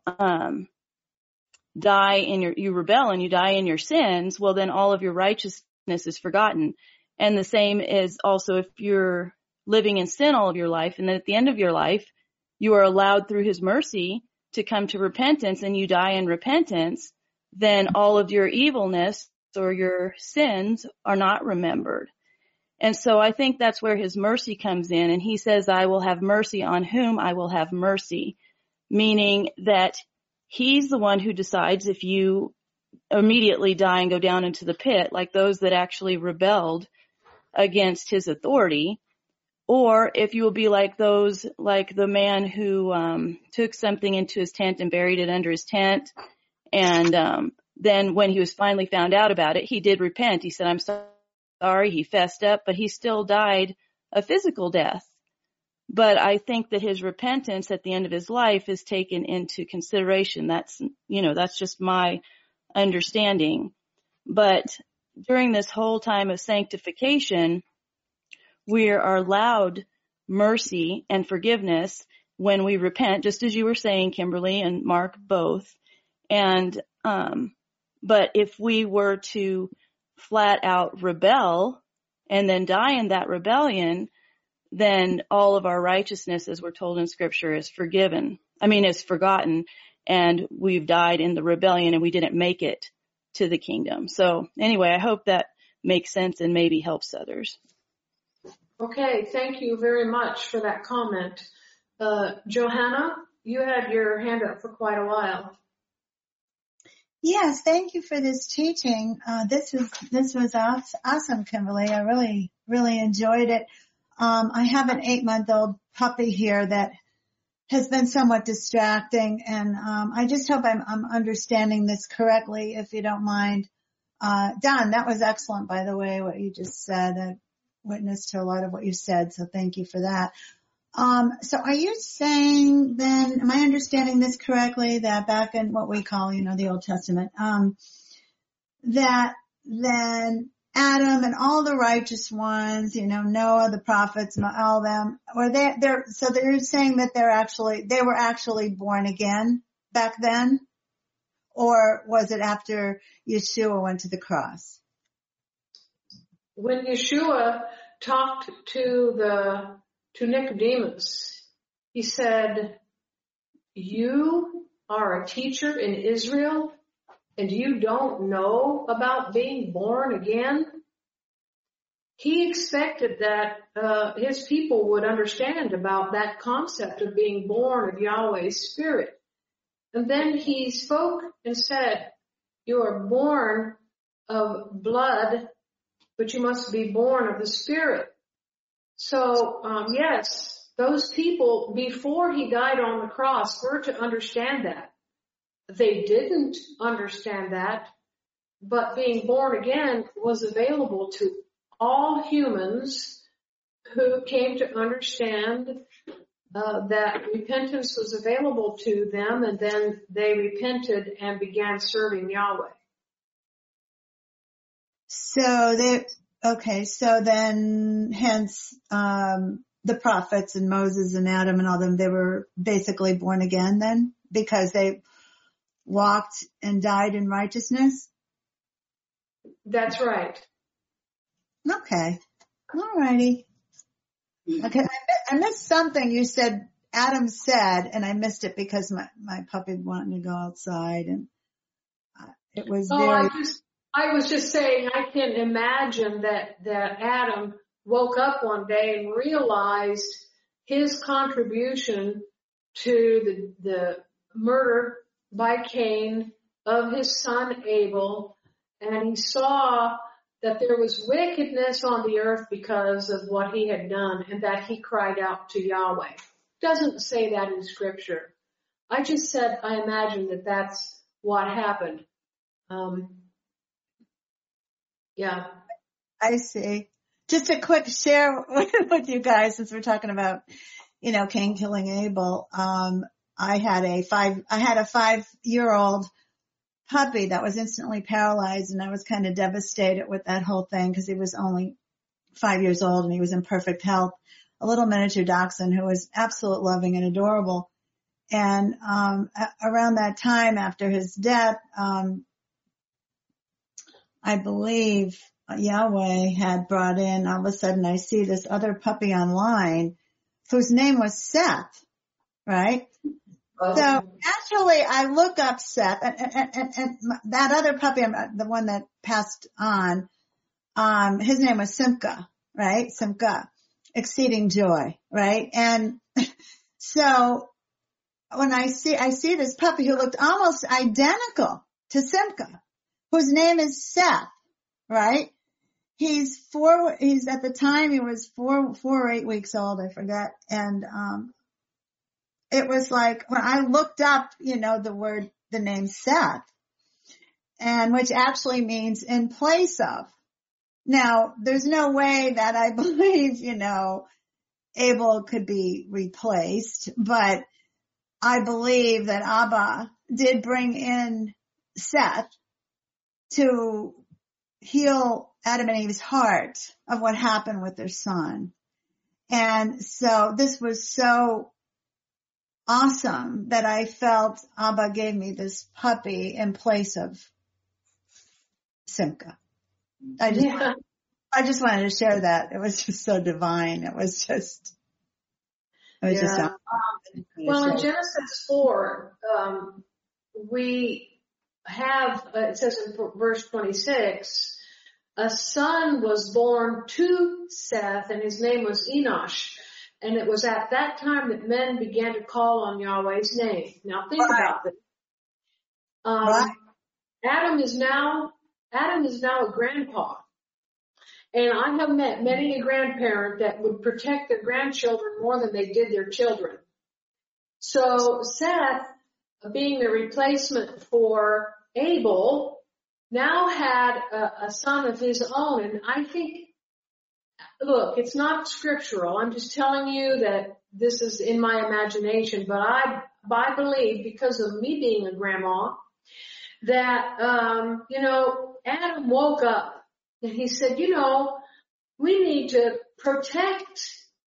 you rebel and you die in your sins, well then all of your righteousness is forgotten. And the same is also if you're living in sin all of your life and then at the end of your life you are allowed through his mercy to come to repentance and you die in repentance, then all of your evilness or your sins are not remembered. And so I think that's where his mercy comes in. And he says, I will have mercy on whom I will have mercy, meaning that he's the one who decides if you immediately die and go down into the pit, like those that actually rebelled against his authority, or if you will be like those, like the man who took something into his tent and buried it under his tent. And then when he was finally found out about it, he did repent. He said, I'm sorry, he fessed up, but he still died a physical death. But I think that his repentance at the end of his life is taken into consideration. That's just my understanding. But during this whole time of sanctification, we are allowed mercy and forgiveness when we repent, just as you were saying, Kimberly and Mark, both. And, but if we were to flat out rebel and then die in that rebellion, then all of our righteousness, as we're told in scripture, is forgiven. is forgotten, and we've died in the rebellion and we didn't make it to the kingdom. So anyway, I hope that makes sense and maybe helps others. Okay, thank you very much for that comment. Johanna, you had your hand up for quite a while. Yes, thank you for this teaching. This was awesome, Kimberly. I really enjoyed it. I have an 8-month-old puppy here that has been somewhat distracting, and I just hope I'm understanding this correctly, if you don't mind. Don, that was excellent, by the way, what you just said. I witnessed to a lot of what you said, so thank you for that. So are you saying then, am I understanding this correctly, that back in what we call, the Old Testament, that then Adam and all the righteous ones, Noah, the prophets, all them, so they're saying that they were actually born again back then? Or was it after Yeshua went to the cross? When Yeshua talked to Nicodemus, he said, you are a teacher in Israel and you don't know about being born again? He expected that his people would understand about that concept of being born of Yahweh's Spirit. And then he spoke and said, you are born of blood, but you must be born of the Spirit. So, yes, those people, before he died on the cross, were to understand that. They didn't understand that, but being born again was available to all humans who came to understand that repentance was available to them, and then they repented and began serving Yahweh. So then hence the prophets and Moses and Adam and all them, they were basically born again then because they walked and died in righteousness? That's right. Okay. All righty. Okay. I missed something you said, Adam said, and I missed it because my puppy wanted to go outside, and it was I was just saying, I can imagine that Adam woke up one day and realized his contribution to the murder by Cain of his son Abel, and he saw that there was wickedness on the earth because of what he had done, and that he cried out to Yahweh. It doesn't say that in Scripture. I just said I imagine that that's what happened. Yeah. I see. Just a quick share with you guys, since we're talking about, Cain killing Abel. I had a 5-year-old puppy that was instantly paralyzed, and I was kind of devastated with that whole thing because he was only 5 years old and he was in perfect health. A little miniature dachshund who was absolute loving and adorable. And around that time after his death, I believe Yahweh had brought in, all of a sudden I see this other puppy online whose name was Seth, right? So actually I look up Seth and that other puppy, the one that passed on, his name was Simcha, right? Simcha, exceeding joy, right? And so when I see this puppy who looked almost identical to Simcha, whose name is Seth, right? He's at the time he was 4 or 8 weeks old, I forget. And, it was like when I looked up, the name Seth, and which actually means in place of. Now, there's no way that I believe, Abel could be replaced, but I believe that Abba did bring in Seth to heal Adam and Eve's heart of what happened with their son. And so this was so awesome that I felt Abba gave me this puppy in place of Simcha. I just wanted to share that. It was just so divine. It was Or is it Yeah. something? Well, in Genesis 4, we have, it says in verse 26, a son was born to Seth, and his name was Enosh. And it was at that time that men began to call on Yahweh's name. Now think about it. Adam is now a grandpa. And I have met many a grandparent that would protect their grandchildren more than they did their children. So Seth, being the replacement for Abel, now had a son of his own. And I think, look, it's not scriptural. I'm just telling you that this is in my imagination. But I believe, because of me being a grandma, that, Adam woke up and he said, we need to protect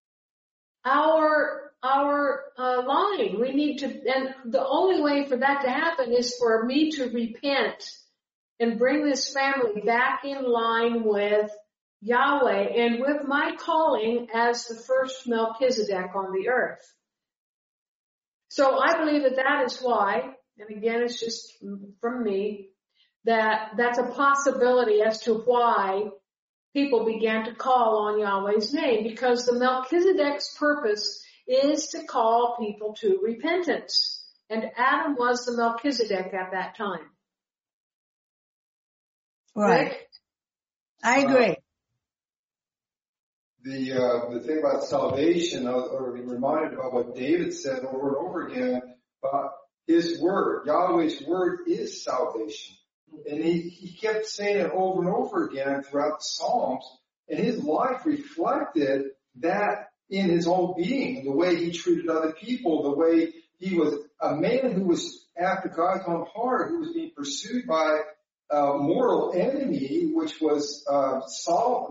our line. We need to, and the only way for that to happen is for me to repent and bring this family back in line with Yahweh and with my calling as the first Melchizedek on the earth. So I believe that is why, and again, it's just from me, that's a possibility as to why people began to call on Yahweh's name, because the Melchizedek's purpose is to call people to repentance. And Adam was the Melchizedek at that time. Right. Rick? I agree. The thing about salvation, I was reminded about what David said over and over again about his word. Yahweh's word is salvation. And he kept saying it over and over again throughout the Psalms. And his life reflected that in his own being, the way he treated other people, the way he was a man who was after God's own heart, who was being pursued by a mortal enemy, which was Saul.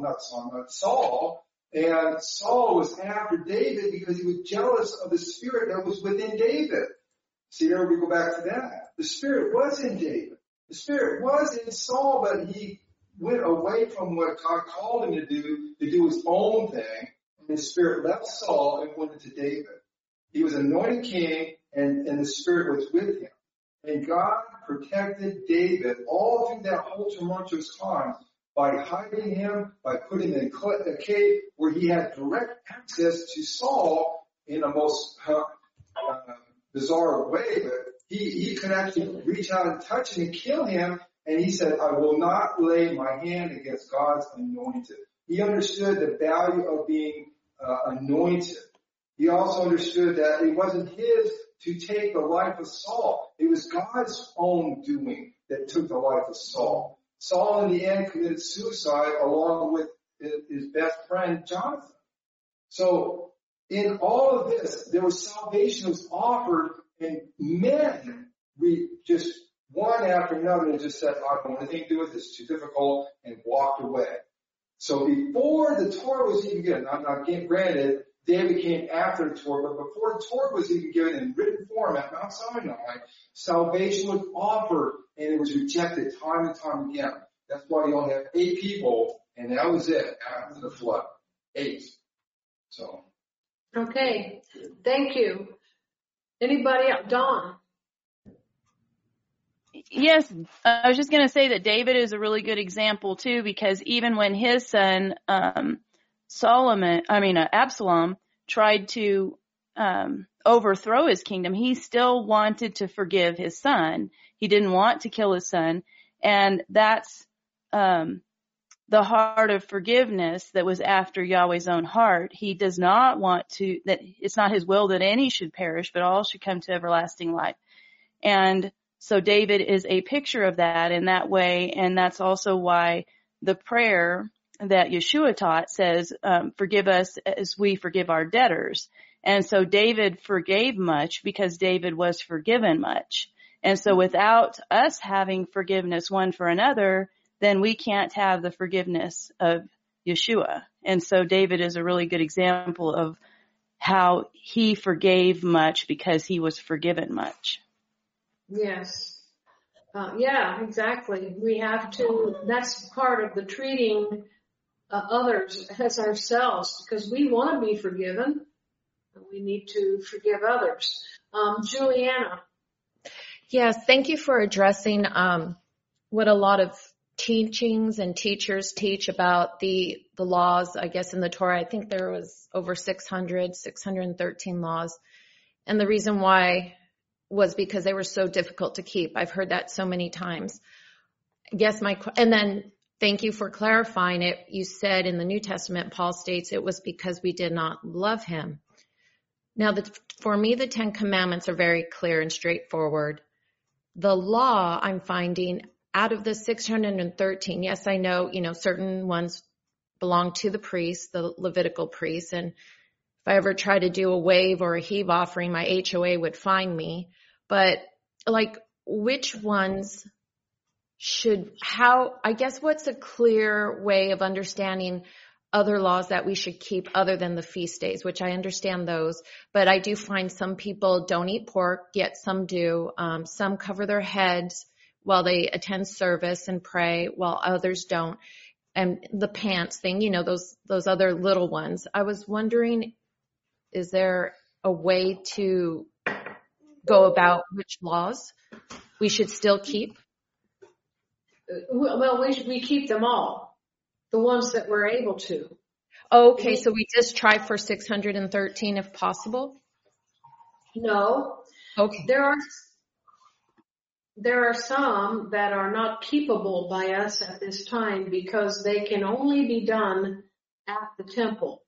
And Saul was after David because he was jealous of the spirit that was within David. See, there we go back to that. The spirit was in David. The spirit was in Saul, but he went away from what God called him to do his own thing. And the spirit left Saul and went into David. He was anointed king, and the spirit was with him. And God protected David all through that whole tumultuous time by hiding him, by putting him in a cave where he had direct access to Saul in a most bizarre way, but he could actually reach out and touch him and kill him. And he said, I will not lay my hand against God's anointed. He understood the value of being anointed. He also understood that it wasn't his to take the life of Saul. It was God's own doing that took the life of Saul. Saul, in the end, committed suicide along with his best friend, Jonathan. So in all of this, there was salvation that was offered, and men, we just one after another just said, I don't want anything to do with this, it's too difficult, and walked away. So before the Torah was even given, I'm not granted, David came after the Torah, but before the Torah was even given in written form at Mount Sinai, salvation was offered, and it was rejected time and time again. That's why you only have 8 people, and that was it after the flood. 8. So. Okay. Thank you. Anybody else? Dawn? Yes, I was just going to say that David is a really good example too, because even when his son Absalom tried to overthrow his kingdom, he still wanted to forgive his son. He didn't want to kill his son, and that's the heart of forgiveness that was after Yahweh's own heart. He does not want to, that it's not his will that any should perish, but all should come to everlasting life. And so David is a picture of that in that way, and that's also why the prayer that Yeshua taught says, forgive us as we forgive our debtors. And so David forgave much because David was forgiven much. And so without us having forgiveness one for another, then we can't have the forgiveness of Yeshua. And so David is a really good example of how he forgave much because he was forgiven much. Yes. Yeah, exactly. We have to, that's part of the treating others as ourselves, because we want to be forgiven. We need to forgive others. Juliana. Yes, thank you for addressing what a lot of teachings and teachers teach about the laws, I guess, in the Torah. I think there was over 613 laws. And the reason why was because they were so difficult to keep. I've heard that so many times. And then thank you for clarifying it. You said in the New Testament, Paul states it was because we did not love him. Now, for me, the 10 Commandments are very clear and straightforward. The law, I'm finding, out of the 613, yes, I know, certain ones belong to the priests, the Levitical priests, and if I ever try to do a wave or a heave offering, my HOA would find me. But which ones I guess what's a clear way of understanding other laws that we should keep other than the feast days, which I understand those, but I do find some people don't eat pork, yet some do. Some cover their heads while they attend service and pray, while others don't. And the pants thing, those other little ones. I was wondering, is there a way to go about which laws we should still keep? Well, we keep them all, the ones that we're able to. Okay, so we just try for 613 if possible? No. Okay. There are some that are not keepable by us at this time because they can only be done at the temple.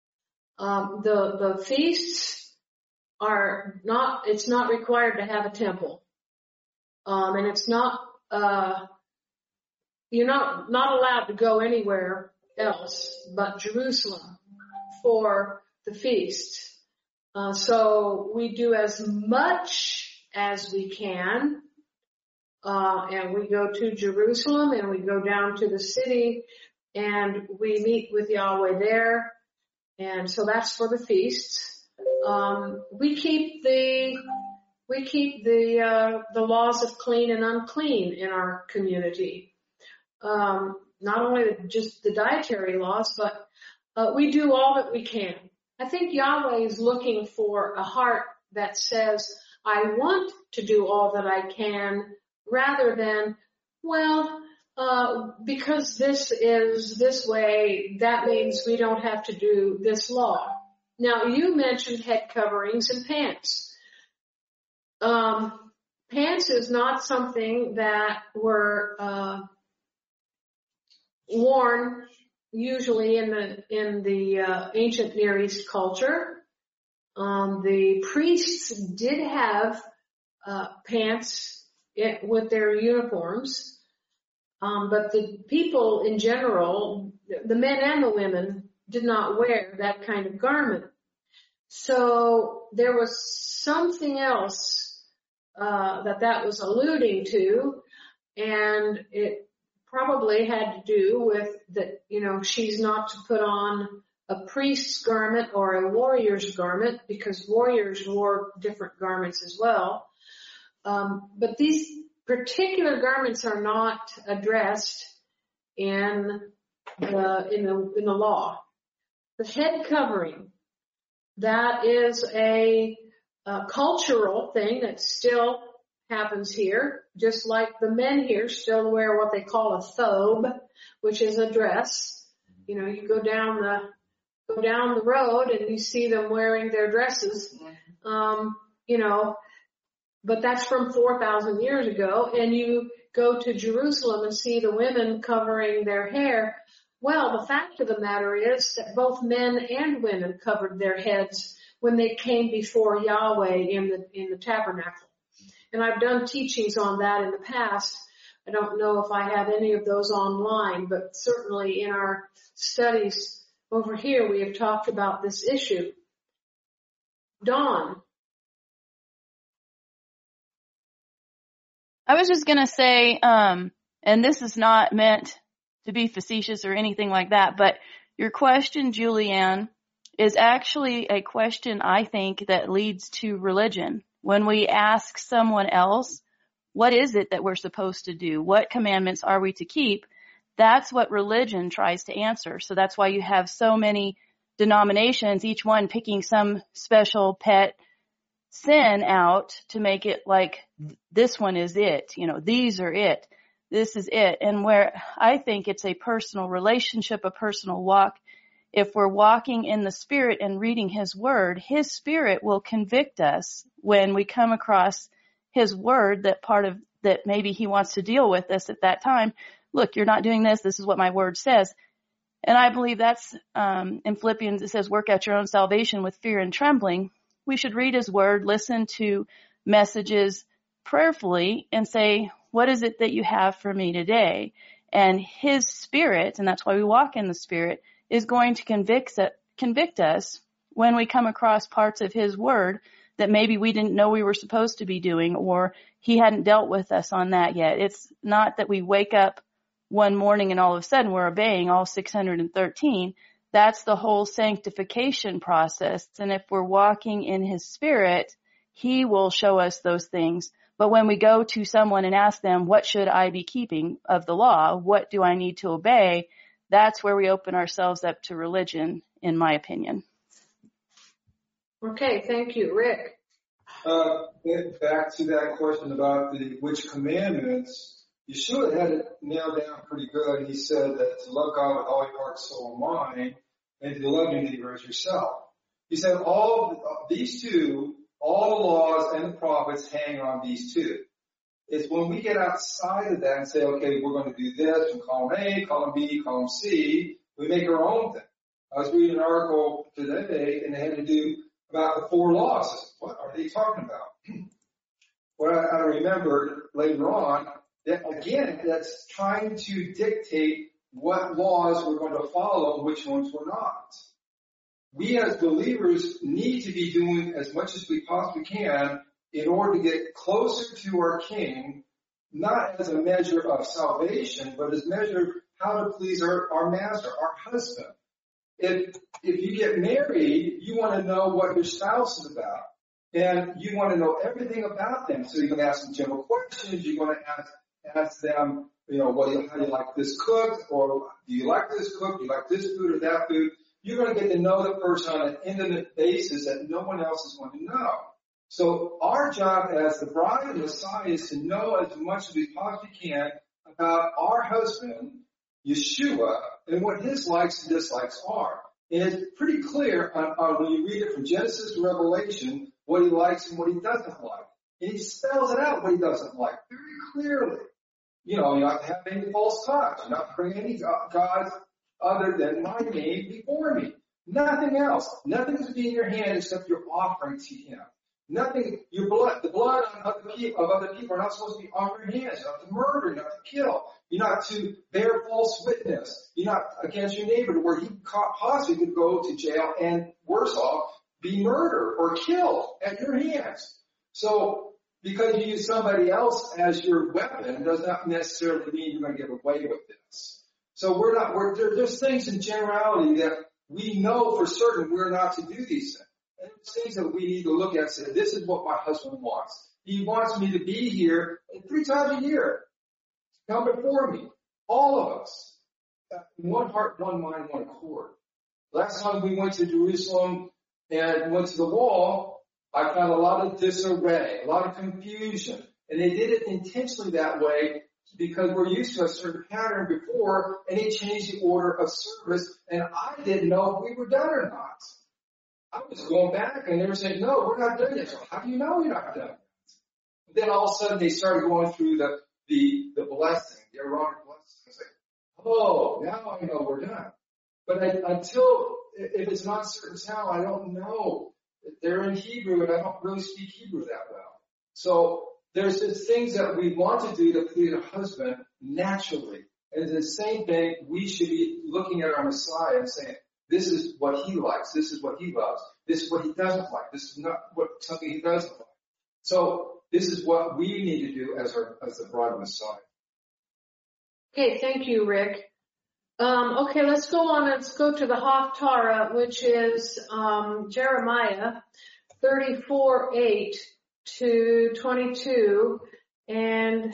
The feasts it's not required to have a temple. And it's not, you're not allowed to go anywhere else but Jerusalem for the feast. So we do as much as we can, and we go to Jerusalem and we go down to the city and we meet with Yahweh there. And so that's for the feasts. We keep the laws of clean and unclean in our community. Not only just the dietary laws, but we do all that we can. I think Yahweh is looking for a heart that says, I want to do all that I can, rather than, because this is this way, that means we don't have to do this law. Now, you mentioned head coverings and pants. Pants is not something that were worn usually in the ancient Near East culture. The priests did have pants with their uniforms, but the people in general, the men and the women, did not wear that kind of garment. So there was something else that was alluding to, and it probably had to do with that, she's not to put on a priest's garment or a warrior's garment, because warriors wore different garments as well. But these particular garments are not addressed in the law. The head covering, that is a cultural thing that still happens here, just like the men here still wear what they call a thobe, which is a dress. You go down the road and you see them wearing their dresses, but that's from 4,000 years ago. And you go to Jerusalem and see the women covering their hair. Well, the fact of the matter is that both men and women covered their heads when they came before Yahweh in the tabernacle. And I've done teachings on that in the past. I don't know if I have any of those online, but certainly in our studies over here, we have talked about this issue. Dawn. I was just going to say, and this is not meant to be facetious or anything like that, but your question, Julianne, is actually a question, I think, that leads to religion. When we ask someone else, what is it that we're supposed to do? What commandments are we to keep? That's what religion tries to answer. So that's why you have so many denominations, each one picking some special pet sin out to make it like this one is it, these are it, this is it. And where I think it's a personal relationship, a personal walk, if we're walking in the Spirit and reading His Word, His Spirit will convict us when we come across His Word, that maybe He wants to deal with us at that time. Look, you're not doing this. This is what my Word says. And I believe that's in Philippians, it says, work out your own salvation with fear and trembling. We should read His Word, listen to messages prayerfully, and say, what is it that you have for me today? And His Spirit, and that's why we walk in the Spirit, is going to convict us when we come across parts of His Word that maybe we didn't know we were supposed to be doing, or He hadn't dealt with us on that yet. It's not that we wake up one morning and all of a sudden we're obeying all 613. That's the whole sanctification process. And if we're walking in His Spirit, He will show us those things. But when we go to someone and ask them, what should I be keeping of the law? What do I need to obey? That's where we open ourselves up to religion, in my opinion. Okay, thank you. Rick? Back to that question about which commandments, Yeshua had it nailed down pretty good. He said that to love God with all your heart, soul, and mind, and to love your neighbor as yourself. He said these two, all the laws and the prophets hang on these two. It's when we get outside of that and say, okay, we're going to do this, and column A, column B, column C, we make our own thing. I was reading an article today, and they had to do about the 4 laws. What are they talking about? What I remembered later on, that again, that's trying to dictate what laws we're going to follow and which ones we're not. We as believers need to be doing as much as we possibly can in order to get closer to our King, not as a measure of salvation, but as a measure of how to please our master, our husband. If you get married, you want to know what your spouse is about. And you want to know everything about them. So you're going to ask them general questions. You're going to ask them, how do you like this cooked? Or do you like this cooked? Do you like this food or that food? You're going to get to know the person on an intimate basis that no one else is going to know. So our job as the bride of the Messiah is to know as much as we possibly can about our husband, Yeshua, and what his likes and dislikes are. And it's pretty clear when you read it from Genesis to Revelation, what he likes and what he doesn't like. And he spells it out what he doesn't like very clearly. You're not to have any false gods. You're not to bring any gods other than my name before me. Nothing else. Nothing is to be in your hand except your offering to him. Nothing, the blood of other people are not supposed to be on your hands. You're not to murder, you're not to kill. You're not to bear false witness. You're not against your neighbor to where he possibly could go to jail and, worse off, be murdered or killed at your hands. So, because you use somebody else as your weapon does not necessarily mean you're going to get away with this. So there's things in generality that we know for certain we're not to do these things. And there's things that we need to look at and say, this is what my husband wants. He wants me to be here 3 times a year. Come before me. All of us. One heart, one mind, one accord. Last time we went to Jerusalem and went to the wall, I found a lot of disarray, a lot of confusion. And they did it intentionally that way because we're used to a certain pattern before, and they changed the order of service, and I didn't know if we were done or not. I was going back, and they were saying, no, we're not done yet. So how do you know you're not done yet? But then all of a sudden, they started going through the blessing, the Aaronic blessing. I was like, oh, now I know we're done. But if it's not a certain town, I don't know. They're in Hebrew, and I don't really speak Hebrew that well. So there's just things that we want to do to please a husband naturally. And it's the same thing, we should be looking at our Messiah and saying, this is what he likes, this is what he loves, this is what he doesn't like, this is not something he doesn't like. So this is what we need to do as the bride of Messiah. Okay, thank you, Rick. Okay, let's go on. Let's go to the Haftarah, which is Jeremiah 34:8 to 22. And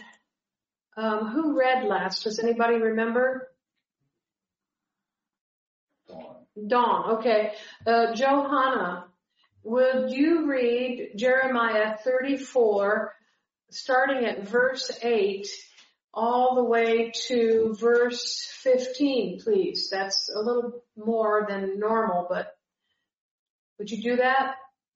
who read last? Does anybody remember? Dawn, okay. Johanna, would you read Jeremiah 34, starting at verse 8, all the way to verse 15, please? That's a little more than normal, but would you do that?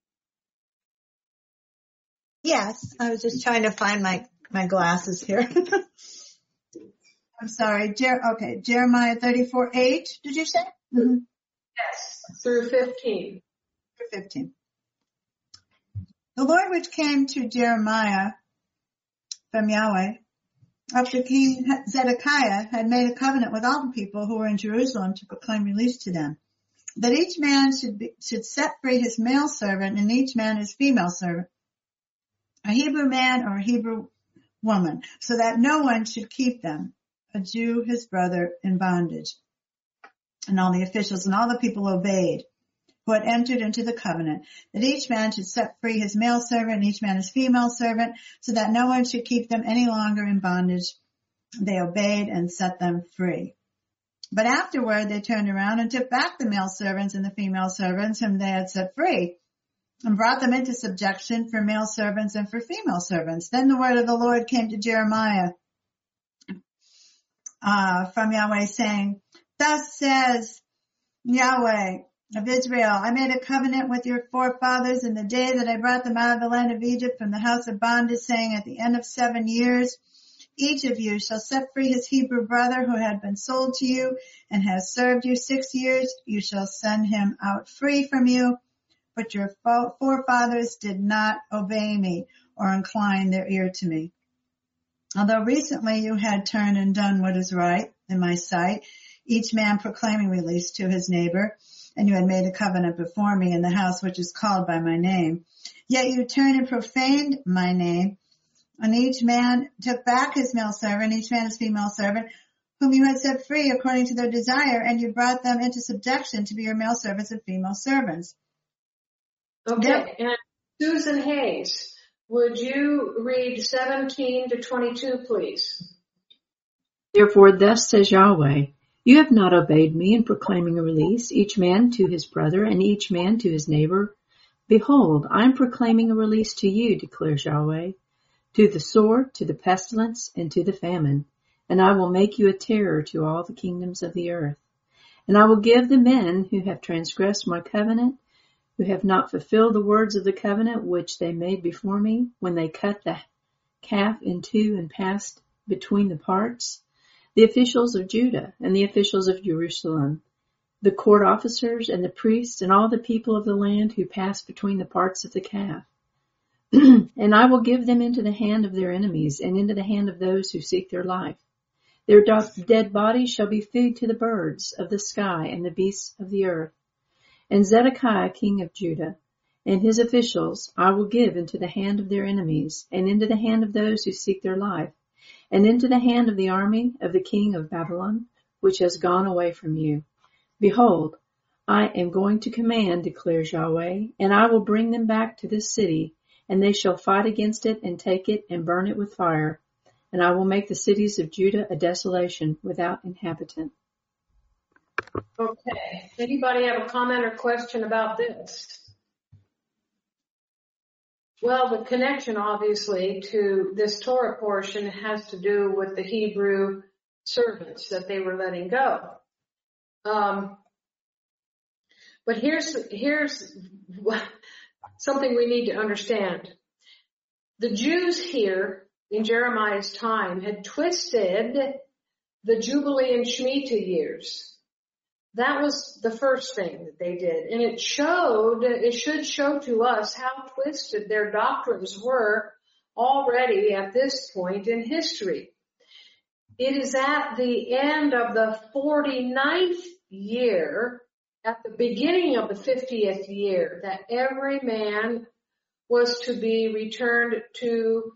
Yes, I was just trying to find my glasses here. I'm sorry. Jeremiah 34:8, did you say? Mm-hmm. Yes, through 15. Through 15. The Lord which came to Jeremiah from Yahweh, after King Zedekiah had made a covenant with all the people who were in Jerusalem to proclaim release to them, that each man should set free his male servant and each man his female servant, a Hebrew man or a Hebrew woman, so that no one should keep them, a Jew his brother, in bondage. And all the officials and all the people obeyed, who had entered into the covenant, that each man should set free his male servant and each man his female servant, so that no one should keep them any longer in bondage. They obeyed and set them free. But afterward they turned around and took back the male servants and the female servants whom they had set free, and brought them into subjection for male servants and for female servants. Then the word of the Lord came to Jeremiah from Yahweh, saying, Thus says Yahweh of Israel, I made a covenant with your forefathers in the day that I brought them out of the land of Egypt from the house of bondage, saying, At the end of 7 years, each of you shall set free his Hebrew brother who had been sold to you and has served you 6 years. You shall send him out free from you. But your forefathers did not obey me or incline their ear to me. Although recently you had turned and done what is right in my sight, each man proclaiming release to his neighbor, and you had made a covenant before me in the house which is called by my name. Yet you turned and profaned my name, and each man took back his male servant, each man his female servant, whom you had set free according to their desire, and you brought them into subjection to be your male servants and female servants. Okay, and Susan Hayes, would you read 17 to 22, please? Therefore thus says Yahweh, you have not obeyed me in proclaiming a release, each man to his brother and each man to his neighbor. Behold, I am proclaiming a release to you, declares Yahweh, to the sword, to the pestilence, and to the famine. And I will make you a terror to all the kingdoms of the earth. And I will give the men who have transgressed my covenant, who have not fulfilled the words of the covenant which they made before me, when they cut the calf in two and passed between the parts, the officials of Judah and the officials of Jerusalem, the court officers and the priests and all the people of the land who passed between the parts of the calf. And I will give them into the hand of their enemies and into the hand of those who seek their life. Their dead bodies shall be food to the birds of the sky and the beasts of the earth. And Zedekiah king of Judah and his officials I will give into the hand of their enemies and into the hand of those who seek their life, and into the hand of the army of the king of Babylon, which has gone away from you. Behold, I am going to command, declares Yahweh, and I will bring them back to this city, and they shall fight against it and take it and burn it with fire. And I will make the cities of Judah a desolation without inhabitant. Okay. Anybody have a comment or question about this? Well, the connection, obviously, to this Torah portion has to do with the Hebrew servants that they were letting go. But here's something we need to understand. The Jews here in Jeremiah's time had twisted the Jubilee and Shemitah years. That was the first thing that they did. And it should show to us how twisted their doctrines were already at this point in history. It is at the end of the 49th year, at the beginning of the 50th year, that every man was to be returned to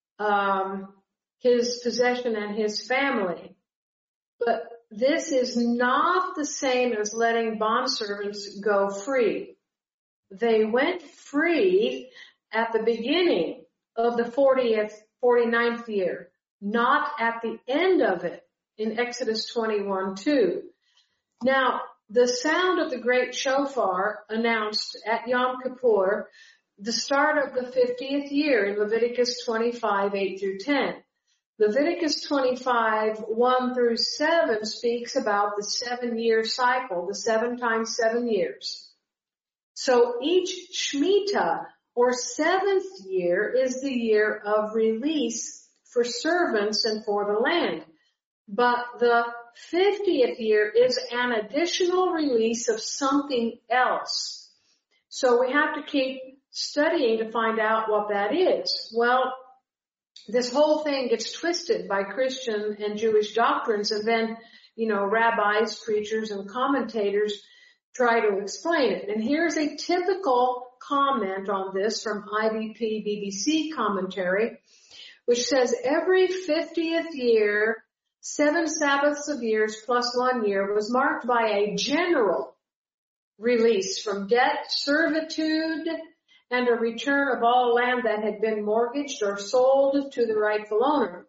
his possession and his family. But this is not the same as letting bondservants go free. They went free at the beginning of the 49th year, not at the end of it in Exodus 21:2. Now, the sound of the great shofar announced at Yom Kippur the start of the 50th year in Leviticus 25, 8 through 10. Leviticus 25, 1 through 7 speaks about the 7-year cycle, the 7 times 7 years. So each Shemitah, or 7th year, is the year of release for servants and for the land. But the 50th year is an additional release of something else. So we have to keep studying to find out what that is. Well, this whole thing gets twisted by Christian and Jewish doctrines, and then, rabbis, preachers, and commentators try to explain it. And here's a typical comment on this from IVP BBC commentary, which says every 50th year, 7 Sabbaths of years plus 1 year was marked by a general release from debt, servitude, and a return of all land that had been mortgaged or sold to the rightful owner.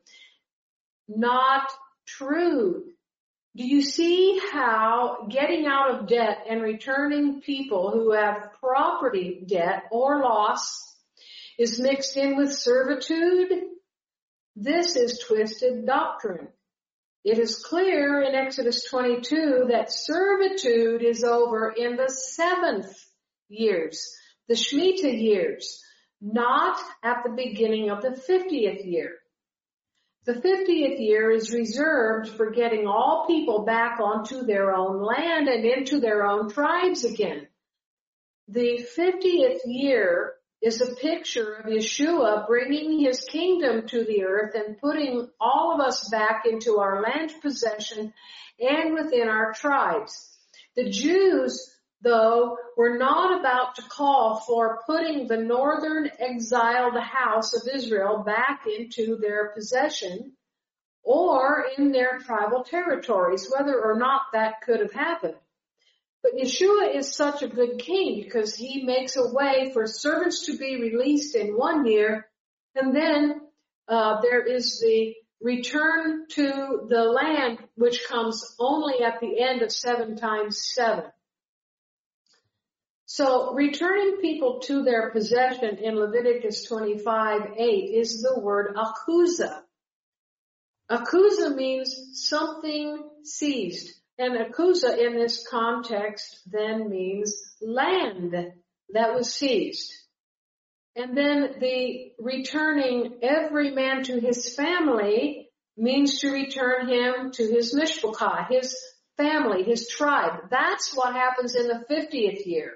Not true. Do you see how getting out of debt and returning people who have property debt or loss is mixed in with servitude? This is twisted doctrine. It is clear in Exodus 22 that servitude is over in the 7th years, the Shemitah years, not at the beginning of the 50th year. The 50th year is reserved for getting all people back onto their own land and into their own tribes again. The 50th year is a picture of Yeshua bringing his kingdom to the earth and putting all of us back into our land possession and within our tribes. The Jews, though, were not about to call for putting the northern exiled house of Israel back into their possession or in their tribal territories, whether or not that could have happened. But Yeshua is such a good king because he makes a way for servants to be released in 1 year, and then there is the return to the land, which comes only at the end of 7 times 7. So returning people to their possession in Leviticus 25:8 is the word akuza. Akuza means something seized. And akuza in this context then means land that was seized. And then the returning every man to his family means to return him to his mishpachah, his family, his tribe. That's what happens in the 50th year.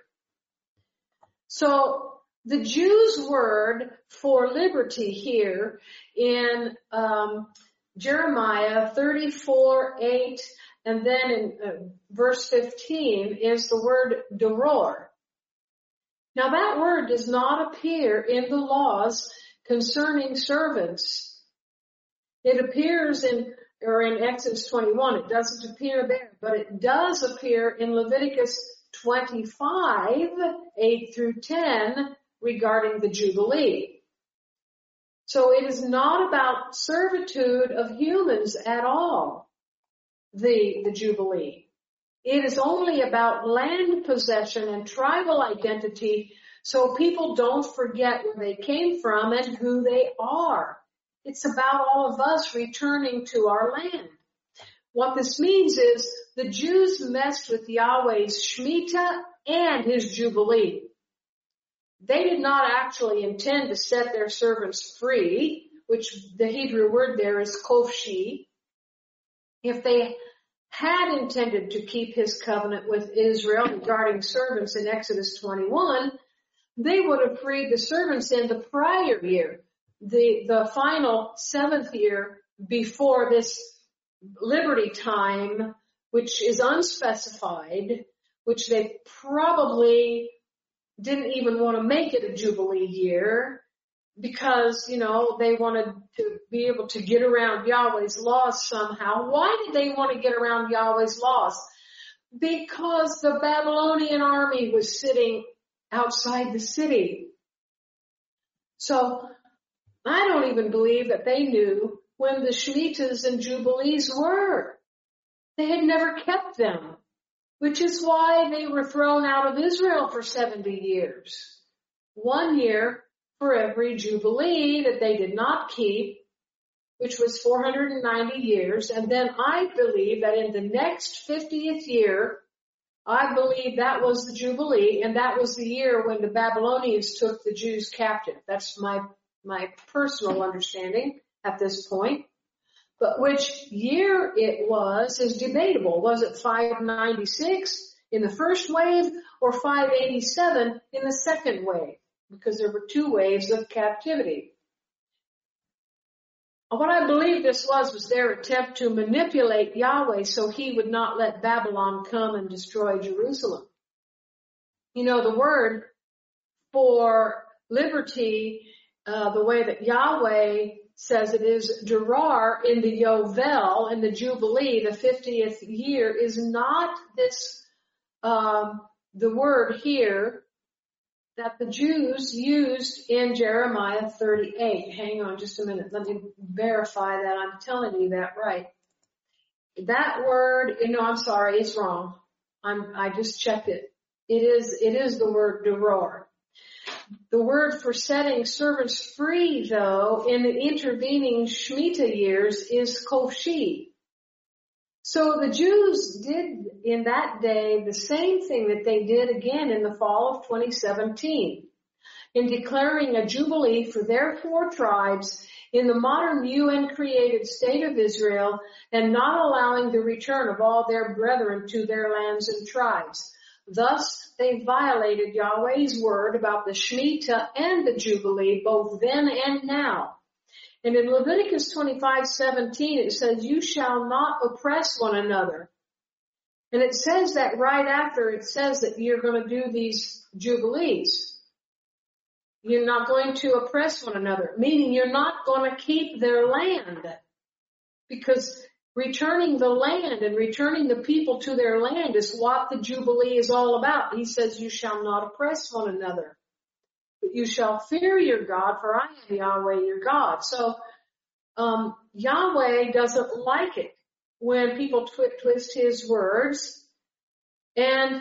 So the Jews' word for liberty here in Jeremiah 34:8 and then in verse 15 is the word doror. Now that word does not appear in the laws concerning servants. It appears in Exodus 21. It doesn't appear there, but it does appear in Leviticus 25, 8 through 10 regarding the Jubilee. So it is not about servitude of humans at all, the Jubilee. It is only about land possession and tribal identity so people don't forget where they came from and who they are. It's about all of us returning to our land. What this means is the Jews messed with Yahweh's Shemitah and his Jubilee. They did not actually intend to set their servants free, which the Hebrew word there is kofshi. If they had intended to keep his covenant with Israel regarding servants in Exodus 21, they would have freed the servants in the prior year, the final 7th year before this liberty time, which is unspecified, which they probably didn't even want to make it a Jubilee year because, they wanted to be able to get around Yahweh's laws somehow. Why did they want to get around Yahweh's laws? Because the Babylonian army was sitting outside the city. So I don't even believe that they knew when the Shemitahs and Jubilees were. They had never kept them. which is why they were thrown out of Israel for 70 years. 1 year for every Jubilee that they did not keep, which was 490 years. And then I believe that in the next 50th year, I believe that was the Jubilee, and that was the year when the Babylonians took the Jews captive. That's my personal understanding at this point. But which year it was is debatable. Was it 596 in the first wave or 587 in the second wave? Because there were 2 waves of captivity. What I believe this was their attempt to manipulate Yahweh so he would not let Babylon come and destroy Jerusalem. You know, the word for liberty, the way that Yahweh says it is Gerar in the Yovel, in the Jubilee, the 50th year, is not this, the word here that the Jews used in Jeremiah 38. Hang on just a minute. Let me verify that I'm telling you that right. That word, I'm sorry, it's wrong. I just checked it. It is the word Deror. The word for setting servants free, though, in the intervening Shemitah years is Koshi. So the Jews did in that day the same thing that they did again in the fall of 2017 in declaring a jubilee for their 4 tribes in the modern UN-created state of Israel and not allowing the return of all their brethren to their lands and tribes. Thus, they violated Yahweh's word about the Shemitah and the Jubilee both then and now. And in Leviticus 25:17, it says, you shall not oppress one another. And it says that right after it says that you're going to do these Jubilees. You're not going to oppress one another, meaning you're not going to keep their land. Because returning the land and returning the people to their land is what the Jubilee is all about. He says, you shall not oppress one another. You shall fear your God, for I am Yahweh your God. So Yahweh doesn't like it when people twist his words. And,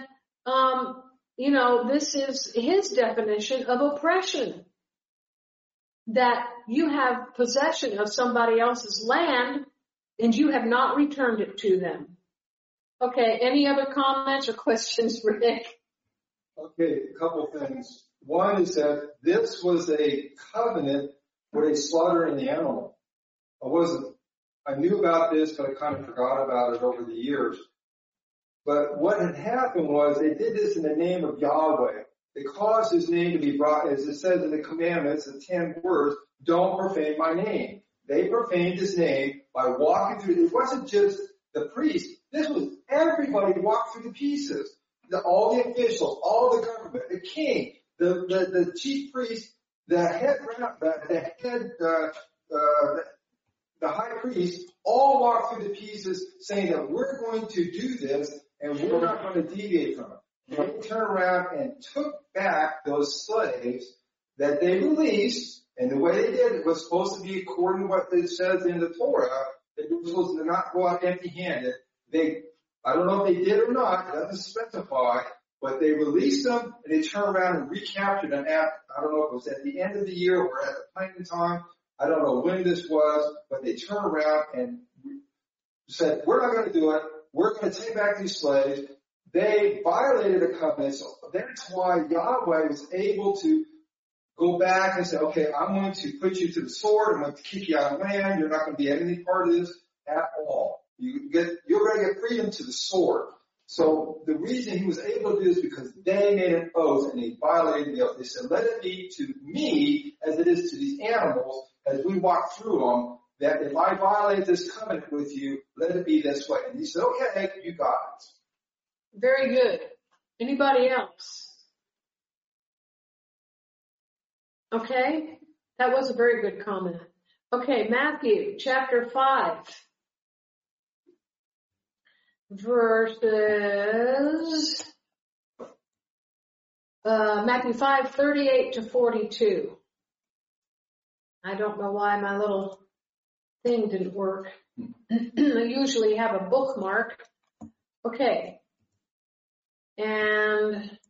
this is his definition of oppression. That you have possession of somebody else's land and you have not returned it to them. Okay, any other comments or questions, Rick? Okay, a couple things. One is that this was a covenant where they slaughtered the animal. I knew about this, but I kind of forgot about it over the years. But what had happened was they did this in the name of Yahweh. They caused his name to be brought, as it says in the commandments, the 10 words, don't profane my name. They profaned his name by walking through. It wasn't just the priest. This was everybody walked through the pieces. All the officials, all the government, the king, the chief priest, the high priest, all walked through the pieces saying that we're going to do this and we're not going to deviate from it. And they turned around and took back those slaves that they released, and the way they did it was supposed to be according to what it says in the Torah, that they were supposed to not go out empty-handed. I don't know if they did or not, it doesn't specify, but they released them and they turned around and recaptured them I don't know if it was at the end of the year or at the planting time. I don't know when this was, but they turned around and said, we're not going to do it. We're going to take back these slaves. They violated the covenant. So that's why Yahweh was able to go back and say, okay, I'm going to put you to the sword. I'm going to kick you out of land. You're not going to be any part of this at all. You're going to get freedom to the sword. So the reason he was able to do this is because they made an oath and they violated the oath. They said, let it be to me as it is to these animals as we walk through them, that if I violate this covenant with you, let it be this way. And he said, okay, you got it. Very good. Anybody else? Okay, that was a very good comment. Okay, Matthew chapter 5. Verses Matthew 5:38 to 42. I don't know why my little thing didn't work. I usually have a bookmark. Okay. And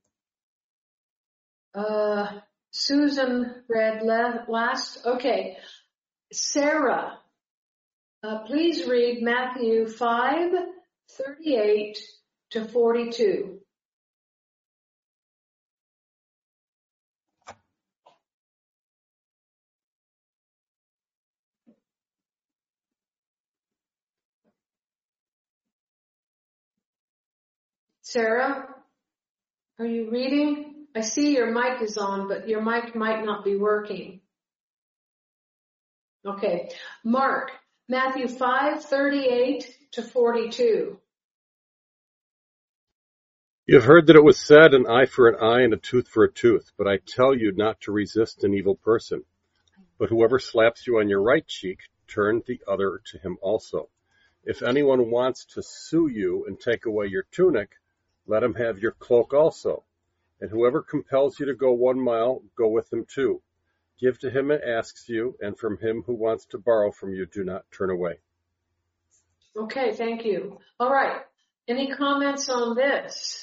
Susan read last. Okay. Sarah, please read Matthew 5:38 to 42. Sarah, are you reading? I see your mic is on, but your mic might not be working. Okay. Mark, Matthew 5:38 to 42. You have heard that it was said, an eye for an eye and a tooth for a tooth, but I tell you not to resist an evil person. But whoever slaps you on your right cheek, turn the other to him also. If anyone wants to sue you and take away your tunic, let him have your cloak also. And whoever compels you to go 1 mile, go with him 2. Give to him who asks you, and from him who wants to borrow from you, do not turn away. Okay, thank you. All right. Any comments on this?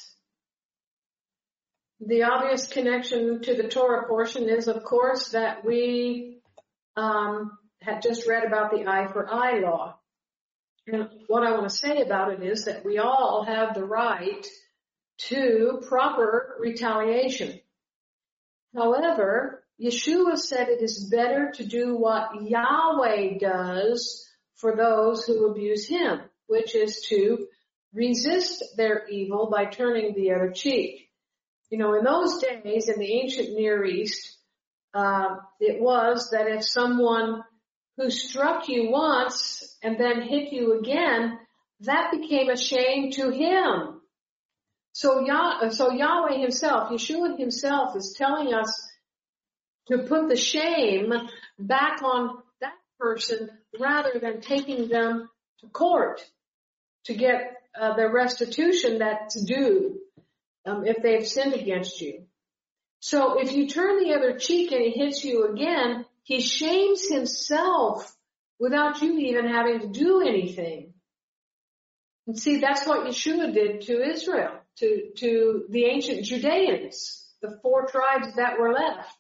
The obvious connection to the Torah portion is, of course, that we had just read about the eye for eye law. And what I want to say about it is that we all have the right to proper retaliation. However, Yeshua said it is better to do what Yahweh does for those who abuse him, which is to resist their evil by turning the other cheek. You know, in those days, in the ancient Near East, it was that if someone who struck you once and then hit you again, that became a shame to him. So Yahweh himself, Yeshua himself, is telling us to put the shame back on that person rather than taking them to court to get the restitution that's due if they've sinned against you. So if you turn the other cheek and he hits you again, he shames himself without you even having to do anything. And see, that's what Yeshua did to Israel, to the ancient Judeans, the 4 tribes that were left.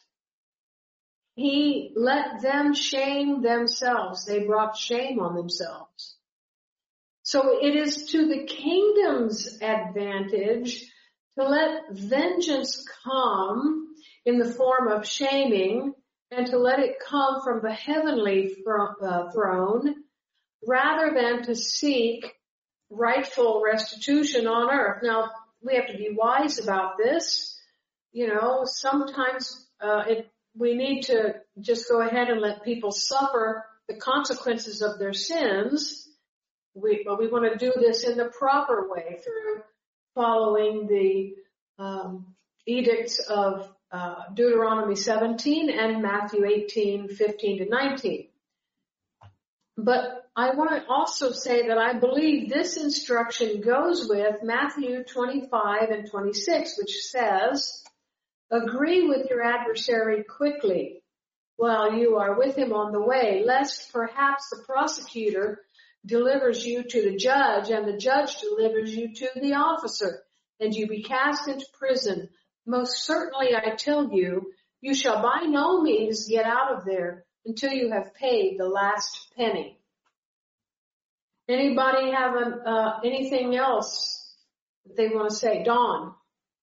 He let them shame themselves. They brought shame on themselves. So it is to the kingdom's advantage to let vengeance come in the form of shaming and to let it come from the heavenly throne rather than to seek rightful restitution on earth. Now, we have to be wise about this. You know, sometimes we need to just go ahead and let people suffer the consequences of their sins. But we want to do this in the proper way through following the edicts of Deuteronomy 17 and Matthew 18:15 to 19. But I want to also say that I believe this instruction goes with Matthew 25 and 26, which says, agree with your adversary quickly while you are with him on the way, lest perhaps the prosecutor delivers you to the judge and the judge delivers you to the officer and you be cast into prison. Most certainly I tell you, you shall by no means get out of there until you have paid the last penny. Anybody have anything else that they want to say? Dawn.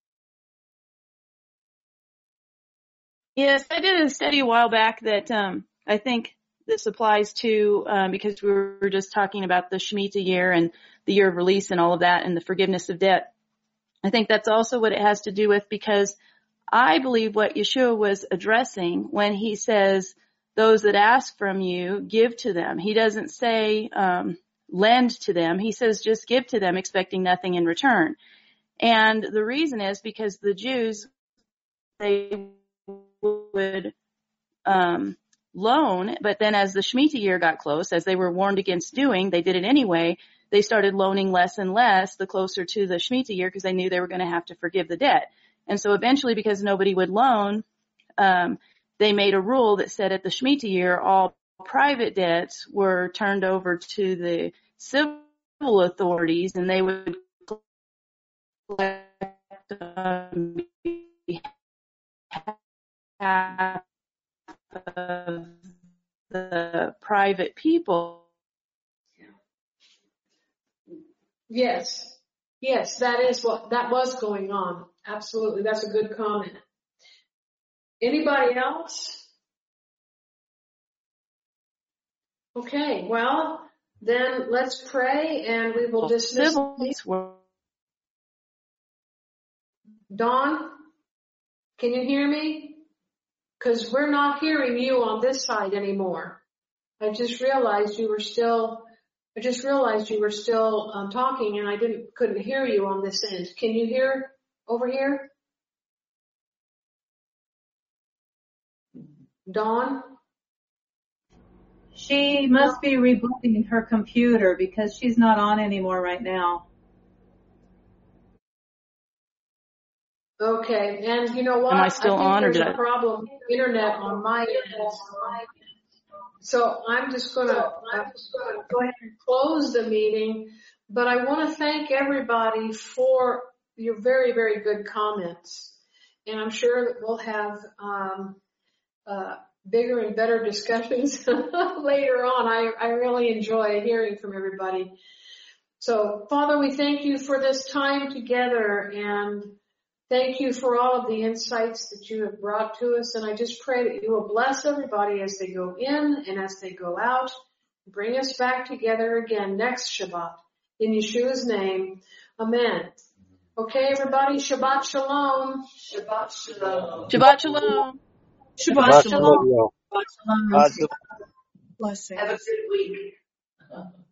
Yes, I did a study a while back that I think this applies to because we were just talking about the Shemitah year and the year of release and all of that and the forgiveness of debt. I think that's also what it has to do with, because I believe what Yeshua was addressing when he says, those that ask from you, give to them. He doesn't say lend to them. He says just give to them, expecting nothing in return. And the reason is because the Jews, they would loan, but then as the Shemitah year got close, as they were warned against doing, they did it anyway. They started loaning less and less the closer to the Shemitah year because they knew they were going to have to forgive the debt. And so eventually, because nobody would loan, they made a rule that said at the Shemitah year, all private debts were turned over to the civil authorities and they would collect on behalf of the private people. Yes. Yes, that was going on. Absolutely. That's a good comment. Anybody else? Okay, well, then let's pray and we will dismiss. Dawn, can you hear me? Because we're not hearing you on this side anymore. I just realized you were still talking, and I couldn't hear you on this end. Can you hear over here? Dawn? She must be rebooting her computer because she's not on anymore right now. Okay, and you know what? Am I still on, or there's did a problem with the internet on my end. So I'm just going to go ahead and close the meeting, but I want to thank everybody for your very, very good comments. And I'm sure that we'll have bigger and better discussions later on. I really enjoy hearing from everybody. So, Father, we thank you for this time together, and thank you for all of the insights that you have brought to us. And I just pray that you will bless everybody as they go in and as they go out. Bring us back together again next Shabbat. In Yeshua's name, amen. Okay, everybody, Shabbat Shalom. Shabbat Shalom. Shabbat Shalom. Shabbat Shalom. Shabbat Shalom. Blessings. Have a good week.